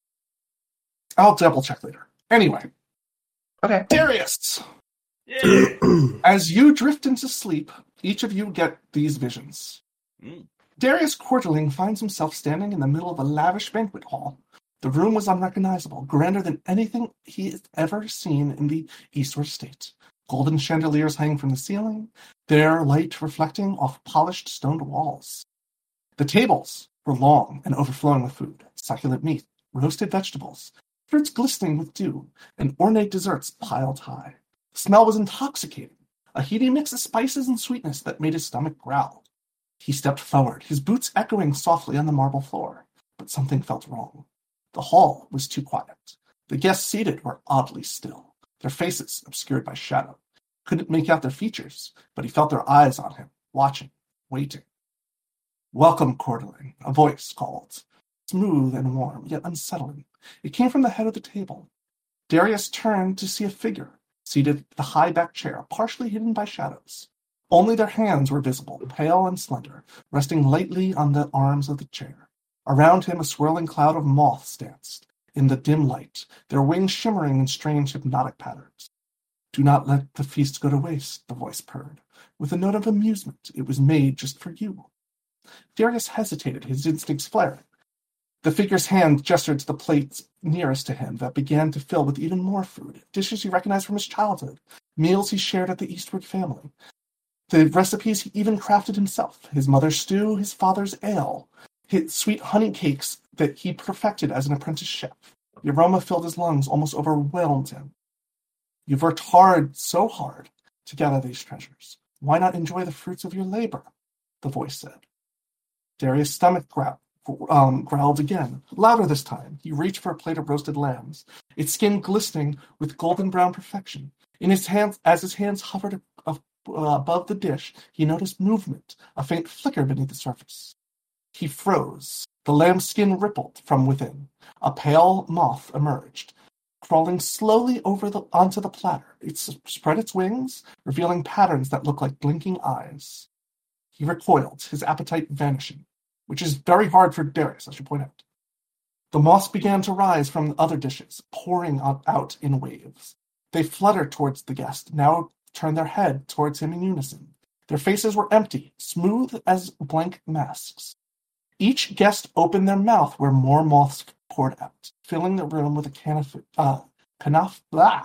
I'll double check later. Anyway, okay. Darius, Yeah. as you drift into sleep, each of you get these visions. Mm. Darius Quarterling finds himself standing in the middle of a lavish banquet hall. The room was unrecognizable, grander than anything he had ever seen in the Eastward State. Golden chandeliers hang from the ceiling, their light reflecting off polished stone walls. The tables were long and overflowing with food, succulent meat, roasted vegetables, fruits glistening with dew, and ornate desserts piled high. The smell was intoxicating, a heady mix of spices and sweetness that made his stomach growl. He stepped forward, his boots echoing softly on the marble floor, but something felt wrong. The hall was too quiet. The guests seated were oddly still, their faces obscured by shadow. Couldn't make out their features, but he felt their eyes on him, watching, waiting. "Welcome, Quarterling," a voice called, smooth and warm, yet unsettling. It came from the head of the table. Darius turned to see a figure, seated in the high-backed chair, partially hidden by shadows. Only their hands were visible, pale and slender, resting lightly on the arms of the chair. Around him a swirling cloud of moths danced, in the dim light, their wings shimmering in strange hypnotic patterns. "Do not let the feast go to waste," the voice purred. With a note of amusement, "it was made just for you." Darius hesitated, his instincts flaring. The figure's hand gestured to the plates nearest to him that began to fill with even more food, dishes he recognized from his childhood, meals he shared at the Eastward family. The recipes he even crafted himself, his mother's stew, his father's ale, his sweet honey cakes that he perfected as an apprentice chef. The aroma filled his lungs, almost overwhelmed him. "You've worked hard, so hard, to gather these treasures. Why not enjoy the fruits of your labor?" the voice said. Darius' stomach growled. um, growled again, louder this time. He reached for a plate of roasted lambs, its skin glistening with golden brown perfection. In his hands, as his hands hovered uh, above the dish, he noticed movement, a faint flicker beneath the surface. He froze. The lamb's skin rippled from within. A pale moth emerged, crawling slowly over the onto the platter. It spread its wings, revealing patterns that looked like blinking eyes. He recoiled, his appetite vanishing, which is very hard for Darius, I should point out. The moths began to rise from other dishes, pouring out in waves. They fluttered towards the guest, now turned their head towards him in unison. Their faces were empty, smooth as blank masks. Each guest opened their mouth where more moths poured out, filling the room with a can of, uh, canaf, blah,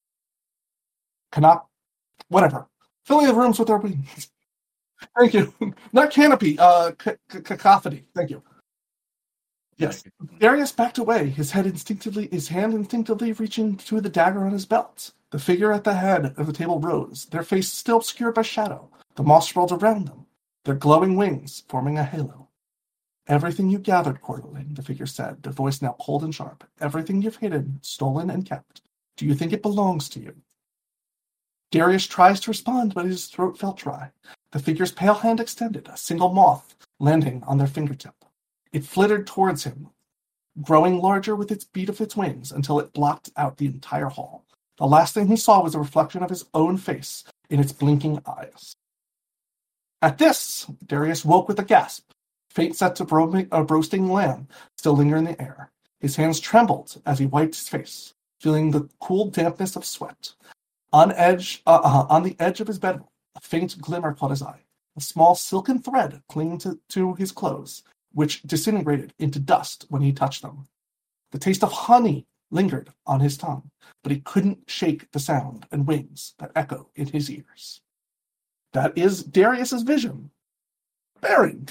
canop, whatever, filling the rooms with their wings. Thank you. Not canopy, uh, c- c- cacophony. Thank you. Yes. Darius backed away, his head instinctively, his hand instinctively reaching to the dagger on his belt. The figure at the head of the table rose, their face still obscured by shadow. The moths rolled around them, their glowing wings forming a halo. Everything you gathered, Cordeline, the figure said, the voice now cold and sharp. Everything you've hidden, stolen, and kept. Do you think it belongs to you? Darius tries to respond, but his throat felt dry. The figure's pale hand extended, a single moth landing on their fingertip. It flittered towards him, growing larger with its beat of its wings until it blocked out the entire hall. The last thing he saw was a reflection of his own face in its blinking eyes. At this, Darius woke with a gasp. Faint sets of ro- uh, roasting lamb still linger in the air. His hands trembled as he wiped his face, feeling the cool dampness of sweat. On edge, uh, uh, on the edge of his bedroom, a faint glimmer caught his eye. A small silken thread clinging to, to his clothes, which disintegrated into dust when he touched them. The taste of honey lingered on his tongue, but he couldn't shake the sound and wings that echo in his ears. That is Darius's vision. Baron!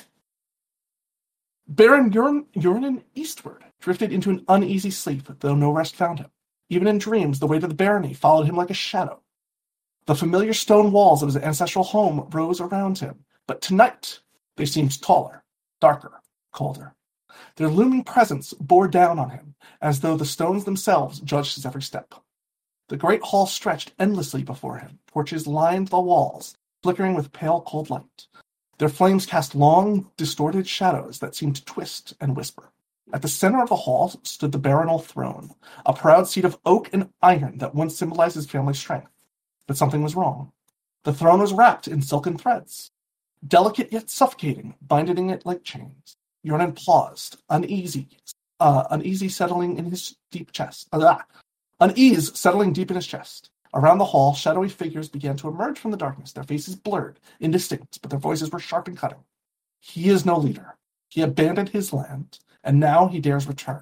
Baron Urinan Eastward drifted into an uneasy sleep, though no rest found him. Even in dreams, the weight of the barony followed him like a shadow. The familiar stone walls of his ancestral home rose around him, but tonight they seemed taller, darker, colder. Their looming presence bore down on him, as though the stones themselves judged his every step. The great hall stretched endlessly before him. Torches lined the walls, flickering with pale, cold light. Their flames cast long, distorted shadows that seemed to twist and whisper. At the center of the hall stood the baronial throne, a proud seat of oak and iron that once symbolized his family's strength. But something was wrong. The throne was wrapped in silken threads, delicate yet suffocating, binding it like chains. Urinan paused, uneasy, uh, uneasy settling in his deep chest. Uh, unease settling deep in his chest. Around the hall, shadowy figures began to emerge from the darkness, their faces blurred, indistinct, but their voices were sharp and cutting. He is no leader. He abandoned his land, and now he dares return.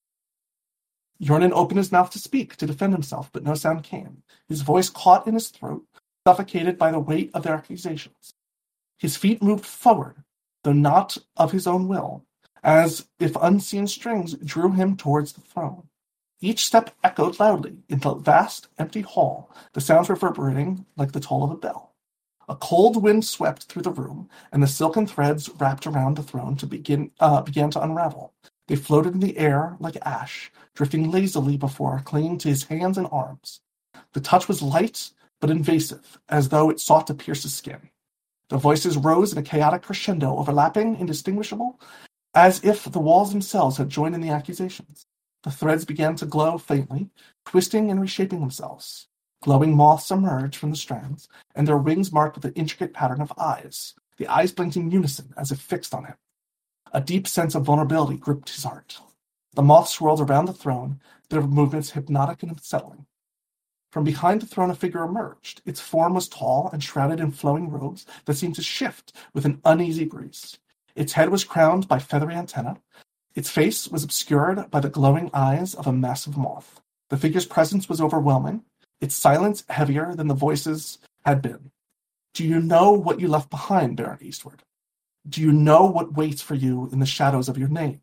Urinan opened his mouth to speak, to defend himself, but no sound came. His voice caught in his throat, suffocated by the weight of their accusations. His feet moved forward, though not of his own will, as if unseen strings drew him towards the throne. Each step echoed loudly in the vast, empty hall, the sounds reverberating like the toll of a bell. A cold wind swept through the room, and the silken threads wrapped around the throne to begin uh, began to unravel. They floated in the air like ash, drifting lazily before, clinging to his hands and arms. The touch was light but invasive, as though it sought to pierce his skin. The voices rose in a chaotic crescendo, overlapping, indistinguishable, as if the walls themselves had joined in the accusations. The threads began to glow faintly, twisting and reshaping themselves. Glowing moths emerged from the strands, and their wings marked with an intricate pattern of eyes. The eyes blinked in unison, as if fixed on him. A deep sense of vulnerability gripped his heart. The moths swirled around the throne, their movements hypnotic and unsettling. From behind the throne a figure emerged. Its form was tall and shrouded in flowing robes that seemed to shift with an uneasy breeze. Its head was crowned by feathery antennae. Its face was obscured by the glowing eyes of a massive moth. The figure's presence was overwhelming, its silence heavier than the voices had been. Do you know what you left behind, Baron Eastward? Do you know what waits for you in the shadows of your name?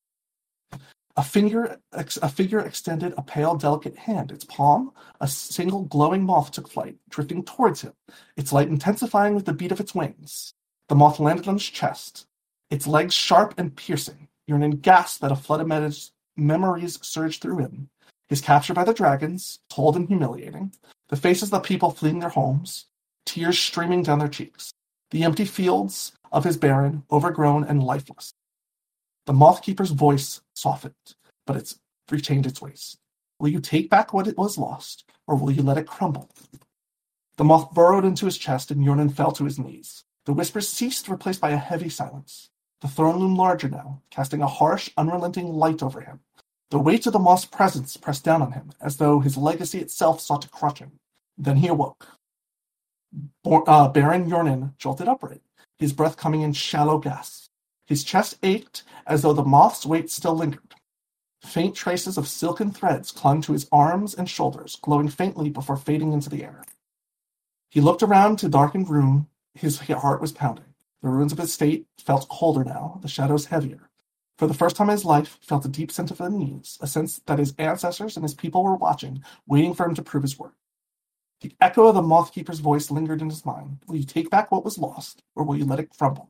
A finger, a figure extended a pale, delicate hand. Its palm, a single glowing moth took flight, drifting towards him, its light intensifying with the beat of its wings. The moth landed on his chest, its legs sharp and piercing. Yurnin gasped that a flood of med- memories surged through him. His capture by the dragons, cold and humiliating, the faces of the people fleeing their homes, tears streaming down their cheeks, the empty fields of his baron, overgrown and lifeless. The Mothkeeper's voice softened, but it retained its weight. Will you take back what it was lost, or will you let it crumble? The moth burrowed into his chest, and Yurnin fell to his knees. The whispers ceased, replaced by a heavy silence. The throne loomed larger now, casting a harsh, unrelenting light over him. The weight of the moth's presence pressed down on him, as though his legacy itself sought to crush him. Then he awoke. Bo- uh, Baron Yurnin jolted upright, his breath coming in shallow gasps. His chest ached, as though the moth's weight still lingered. Faint traces of silken threads clung to his arms and shoulders, glowing faintly before fading into the air. He looked around the darkened room. His heart was pounding. The ruins of his state felt colder now, the shadows heavier. For the first time in his life, he felt a deep sense of unease, a sense that his ancestors and his people were watching, waiting for him to prove his worth. The echo of the Mothkeeper's voice lingered in his mind. Will you take back what was lost, or will you let it crumble?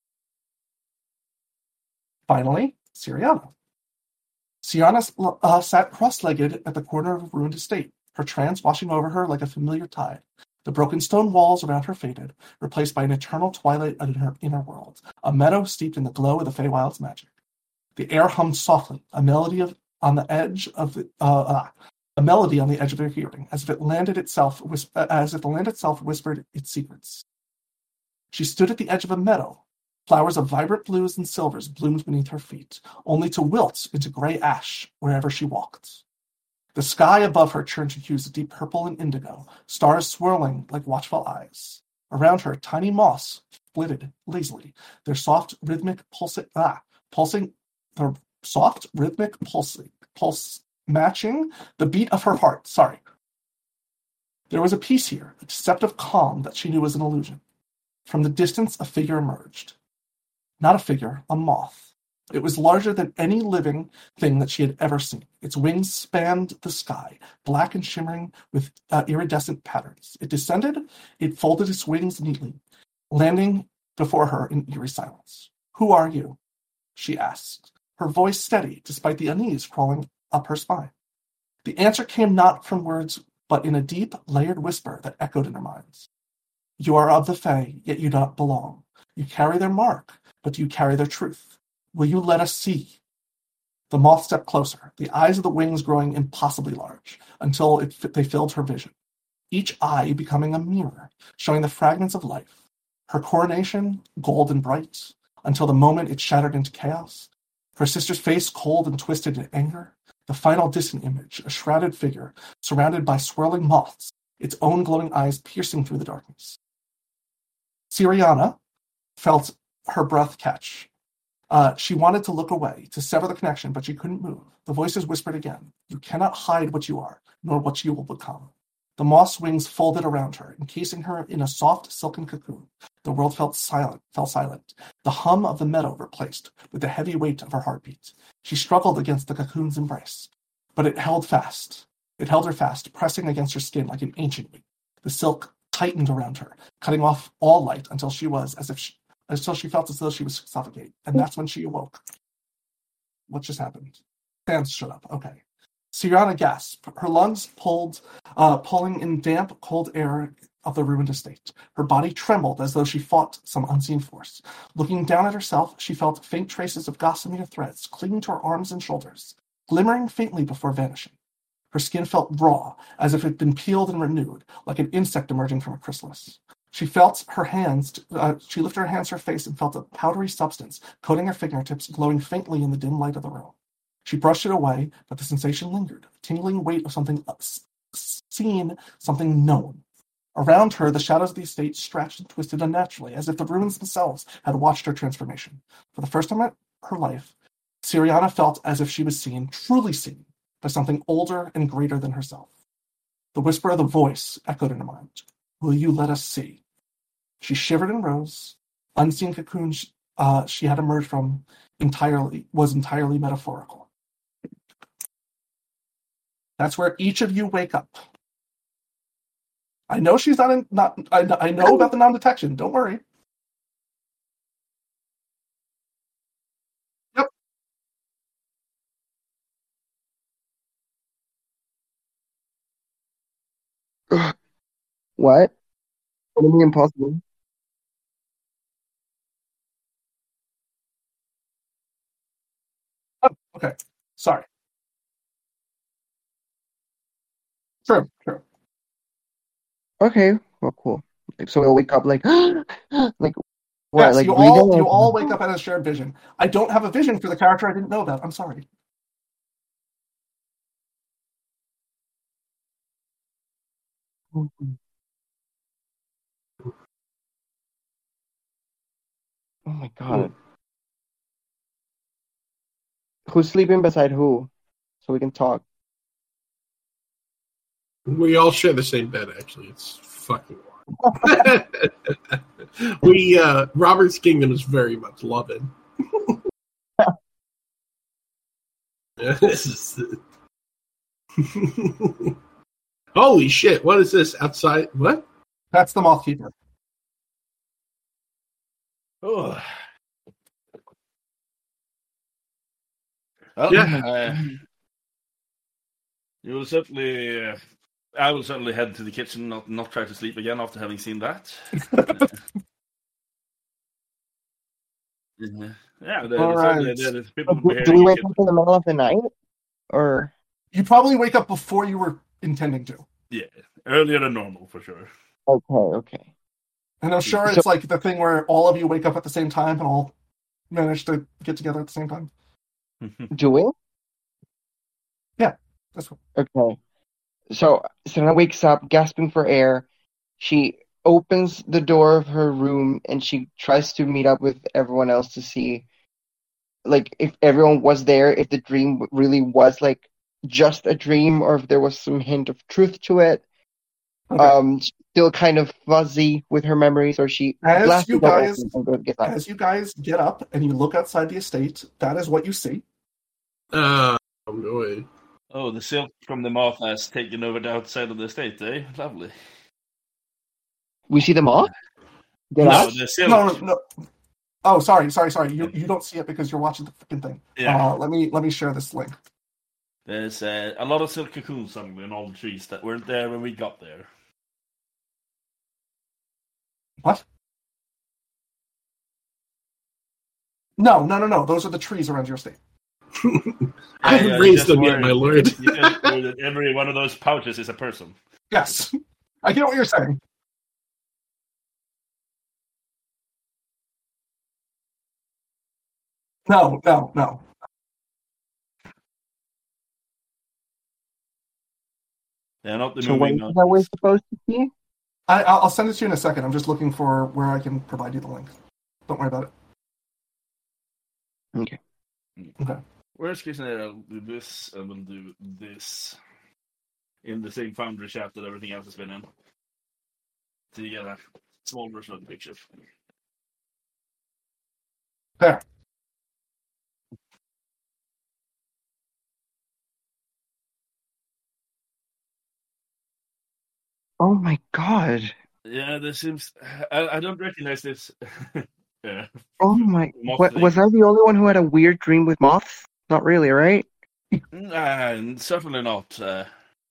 Finally, Siriana. Siriana uh, sat cross-legged at the corner of a ruined estate, her trance washing over her like a familiar tide. The broken stone walls around her faded, replaced by an eternal twilight in her inner world, a meadow steeped in the glow of the Feywild's magic. The air hummed softly, a melody of, on the edge of the, uh, uh, a melody on the edge of her hearing, as if it landed itself, whisp- as if the land itself whispered its secrets. She stood at the edge of a meadow. Flowers of vibrant blues and silvers bloomed beneath her feet, only to wilt into gray ash wherever she walked. The sky above her turned to hues of deep purple and indigo, stars swirling like watchful eyes. Around her, tiny moths flitted lazily, their soft, rhythmic pulsing, ah, pulsing, their soft, rhythmic pulsing, pulse matching the beat of her heart. Sorry. There was a peace here, a deceptive calm that she knew was an illusion. From the distance, a figure emerged. Not a figure, a moth. It was larger than any living thing that she had ever seen. Its wings spanned the sky, black and shimmering with uh, iridescent patterns. It descended, it folded its wings neatly, landing before her in eerie silence. Who are you? She asked, her voice steady despite the unease crawling up her spine. The answer came not from words, but in a deep, layered whisper that echoed in her mind. You are of the Fae, yet you do not belong. You carry their mark, but you carry their truth. Will you let us see? The moth stepped closer, the eyes of the wings growing impossibly large, until it, they filled her vision. Each eye becoming a mirror, showing the fragments of life. Her coronation, gold and bright, until the moment it shattered into chaos. Her sister's face cold and twisted in anger. The final distant image, a shrouded figure, surrounded by swirling moths, its own glowing eyes piercing through the darkness. Siriana felt her breath catch. Uh, she wanted to look away, to sever the connection, but she couldn't move. The voices whispered again. You cannot hide what you are, nor what you will become. The moth's wings folded around her, encasing her in a soft, silken cocoon. The world felt silent, fell silent. The hum of the meadow replaced with the heavy weight of her heartbeat. She struggled against the cocoon's embrace, but it held fast. It held her fast, pressing against her skin like an ancient weight. The silk tightened around her, cutting off all light until she was as if she, until she felt as though she was suffocating. And that's when she awoke. What just happened? Sans shut up. Okay. Siriana gasped, her lungs pulled, uh, pulling in damp, cold air of the ruined estate. Her body trembled as though she fought some unseen force. Looking down at herself, she felt faint traces of gossamer threads clinging to her arms and shoulders, glimmering faintly before vanishing. Her skin felt raw, as if it had been peeled and renewed, like an insect emerging from a chrysalis. She felt her hands, uh, she lifted her hands to her face and felt a powdery substance coating her fingertips, glowing faintly in the dim light of the room. She brushed it away, but the sensation lingered, a tingling weight of something seen, something known. Around her, the shadows of the estate stretched and twisted unnaturally, as if the ruins themselves had watched her transformation. For the first time in her life, Siriana felt as if she was seen, truly seen, by something older and greater than herself. The whisper of the voice echoed in her mind. Will you let us see? She shivered and rose. Unseen cocoon uh, she had emerged from entirely was entirely metaphorical. That's where each of you wake up. I know she's not in, not. I, I know about the non-detection. Don't worry. Yep. What? Enemy impossible. Oh, okay. Sorry. True, true. Okay, well, cool. So we'll wake up like, like what? Yes, Like you breathing? all you or- all wake up at a shared vision. I don't have a vision for the character I didn't know about. I'm sorry. Oh my god. Who's sleeping beside who? So we can talk. We all share the same bed, actually. It's fucking warm. we, uh, Robert's Kingdom is very much loving. This is. Holy shit, what is this outside? What? That's the Moth Keeper. Oh. Well, Yeah. uh, you will certainly. Uh, I will certainly head to the kitchen, not not try to sleep again after having seen that. Uh, yeah, there, All certainly right. there is people Do, behaving do we wake shit. up in the middle of the night? Or You probably wake up before you were intending to. Yeah, earlier than normal for sure. okay, okay. And I'm sure So- it's like the thing where all of you wake up at the same time and all manage to get together at the same time. Do we? That's what. Okay. So Serena wakes up, gasping for air. She opens the door of her room and she tries to meet up with everyone else to see, like, if everyone was there, if the dream really was like just a dream, or if there was some hint of truth to it. Okay. Um, still kind of fuzzy with her memories, or she As glasses you are guys- open and go get up. As you guys get up and you look outside the estate, that is what you see. Uh, no way. Oh, the silk from the moth has taken over the outside of the estate, eh? Lovely. We see them all. Get No, up. the silk. No, no, no. Oh, sorry, sorry, sorry. You you don't see it because you're watching the freaking thing. Yeah. Uh, let me let me share this link. There's uh, a lot of silk cocoons somewhere in all the trees that weren't there when we got there. What? No, no, no, no. Those are the trees around your estate. I haven't Yeah, raised just them yet, worried. my lord. You said that every one of those pouches is a person. Yes, I get what you're saying. No, no, no. They're not the So when moving is that we're mountains. supposed to see? I, I'll I'll send it to you in a second. I'm just looking for where I can provide you the link. Don't worry about it. Okay. Okay. Worst case scenario, I'll do this, and we'll do this in the same Foundry chat that everything else has been in. So you get a small version of the picture. There. Oh my god. Yeah, there seems. I, I don't recognize this. Yeah. Oh my. Moth What, thing. was I the only one who had a weird dream with moths? Not really, right? Uh, certainly not. Uh,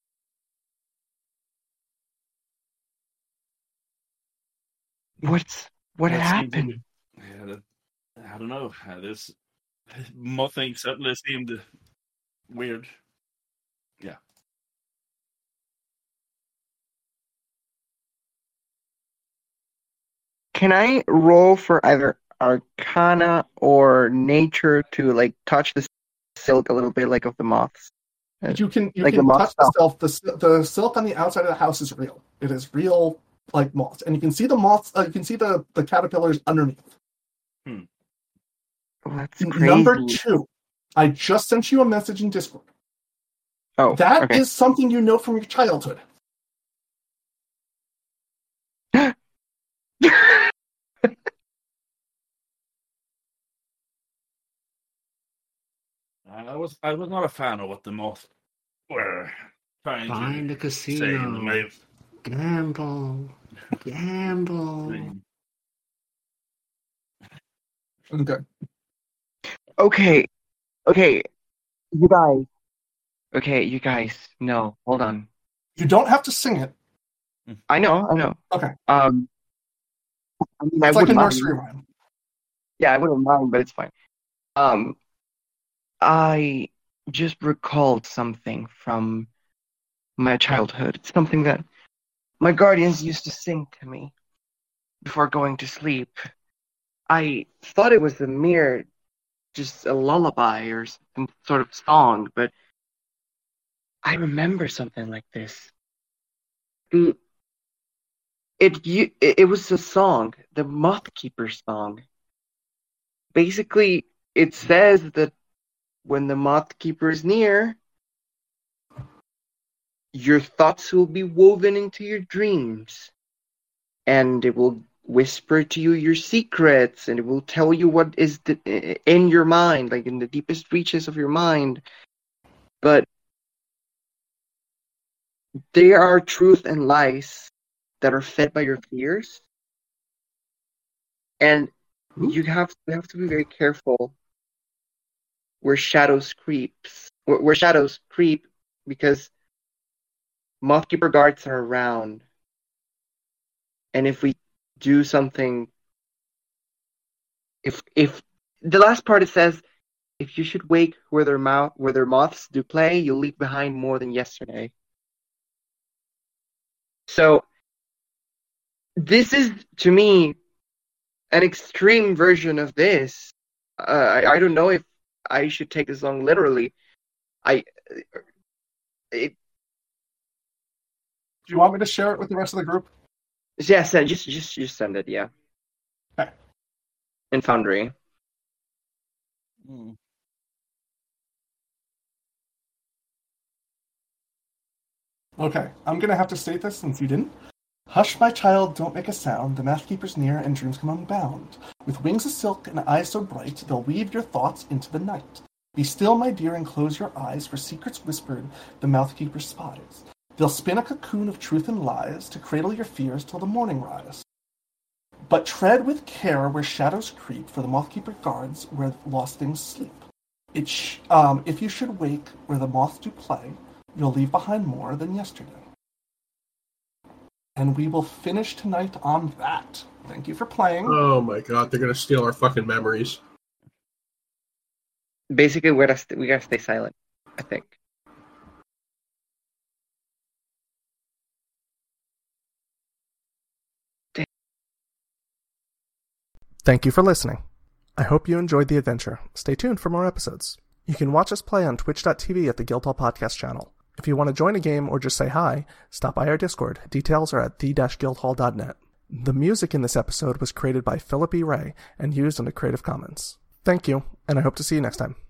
What's what that seemed to happened? be- Yeah, that, I don't know. Uh, this moth thing certainly seemed weird. Yeah. Can I roll for either Arcana or Nature to like touch the silk a little bit, like of the moths? You can you Like can the moth touch the stuff. silk. The, sil- the silk on the outside of the house is real. It is real, like moths, and you can see the moths. Uh, you can see the the caterpillars underneath. Oh, that's crazy. Number two, I just sent you a message in Discord. Oh, That okay. is something you know from your childhood. I was I was not a fan of what the moth were trying Find to a say in the casino. way of Gamble. Gamble. saying. Okay. Okay. Okay. You guys. Okay, you guys. No, hold on. You don't have to sing it. I know, I know. Okay. Um, I mean, I It's like a wouldn't mind. nursery rhyme. Yeah, I wouldn't mind, but it's fine. Um, I just recalled something from my childhood. It's something that my guardians used to sing to me before going to sleep. I thought it was a mere, just a lullaby or some sort of song, but I remember something like this. The- It you it it was a song, the Mothkeeper song. Basically, it says that when the Mothkeeper is near, your thoughts will be woven into your dreams, and it will whisper to you your secrets, and it will tell you what is the, in your mind, like in the deepest reaches of your mind. But there are truth and lies that are fed by your fears, and you have you have to be very careful where shadows creeps, where, where shadows creep, because Mothkeeper guards are around, and if we do something, if if the last part it says, if you should wake where their mouth where their moths do play, you'll leave behind more than yesterday. So this is, to me, an extreme version of this. Uh, I, I don't know if I should take this song literally. I it Do you want me to share it with the rest of the group? yeah, send just just just send it, yeah. Okay. In Foundry. Mm. Okay, I'm gonna have to state this since you didn't. Hush, my child, don't make a sound. The Mathkeeper's near, and dreams come unbound. With wings of silk and eyes so bright, they'll weave your thoughts into the night. Be still, my dear, and close your eyes, for secrets whispered the Mouthkeeper spies. They'll spin a cocoon of truth and lies to cradle your fears till the morning rise. But tread with care where shadows creep, for the Mothkeeper guards where lost things sleep. It sh- um, if you should wake where the moths do play, you'll leave behind more than yesterday. And we will finish tonight on that. Thank you for playing. Oh my god, they're gonna steal our fucking memories. Basically, we gotta st- we gotta stay silent, I think. Thank you for listening. I hope you enjoyed the adventure. Stay tuned for more episodes. You can watch us play on twitch dot t v at the Guildhall Podcast channel. If you want to join a game or just say hi, stop by our Discord. Details are at the dash guildhall dot net. The music in this episode was created by Philip E. Ray and used under Creative Commons. Thank you, and I hope to see you next time.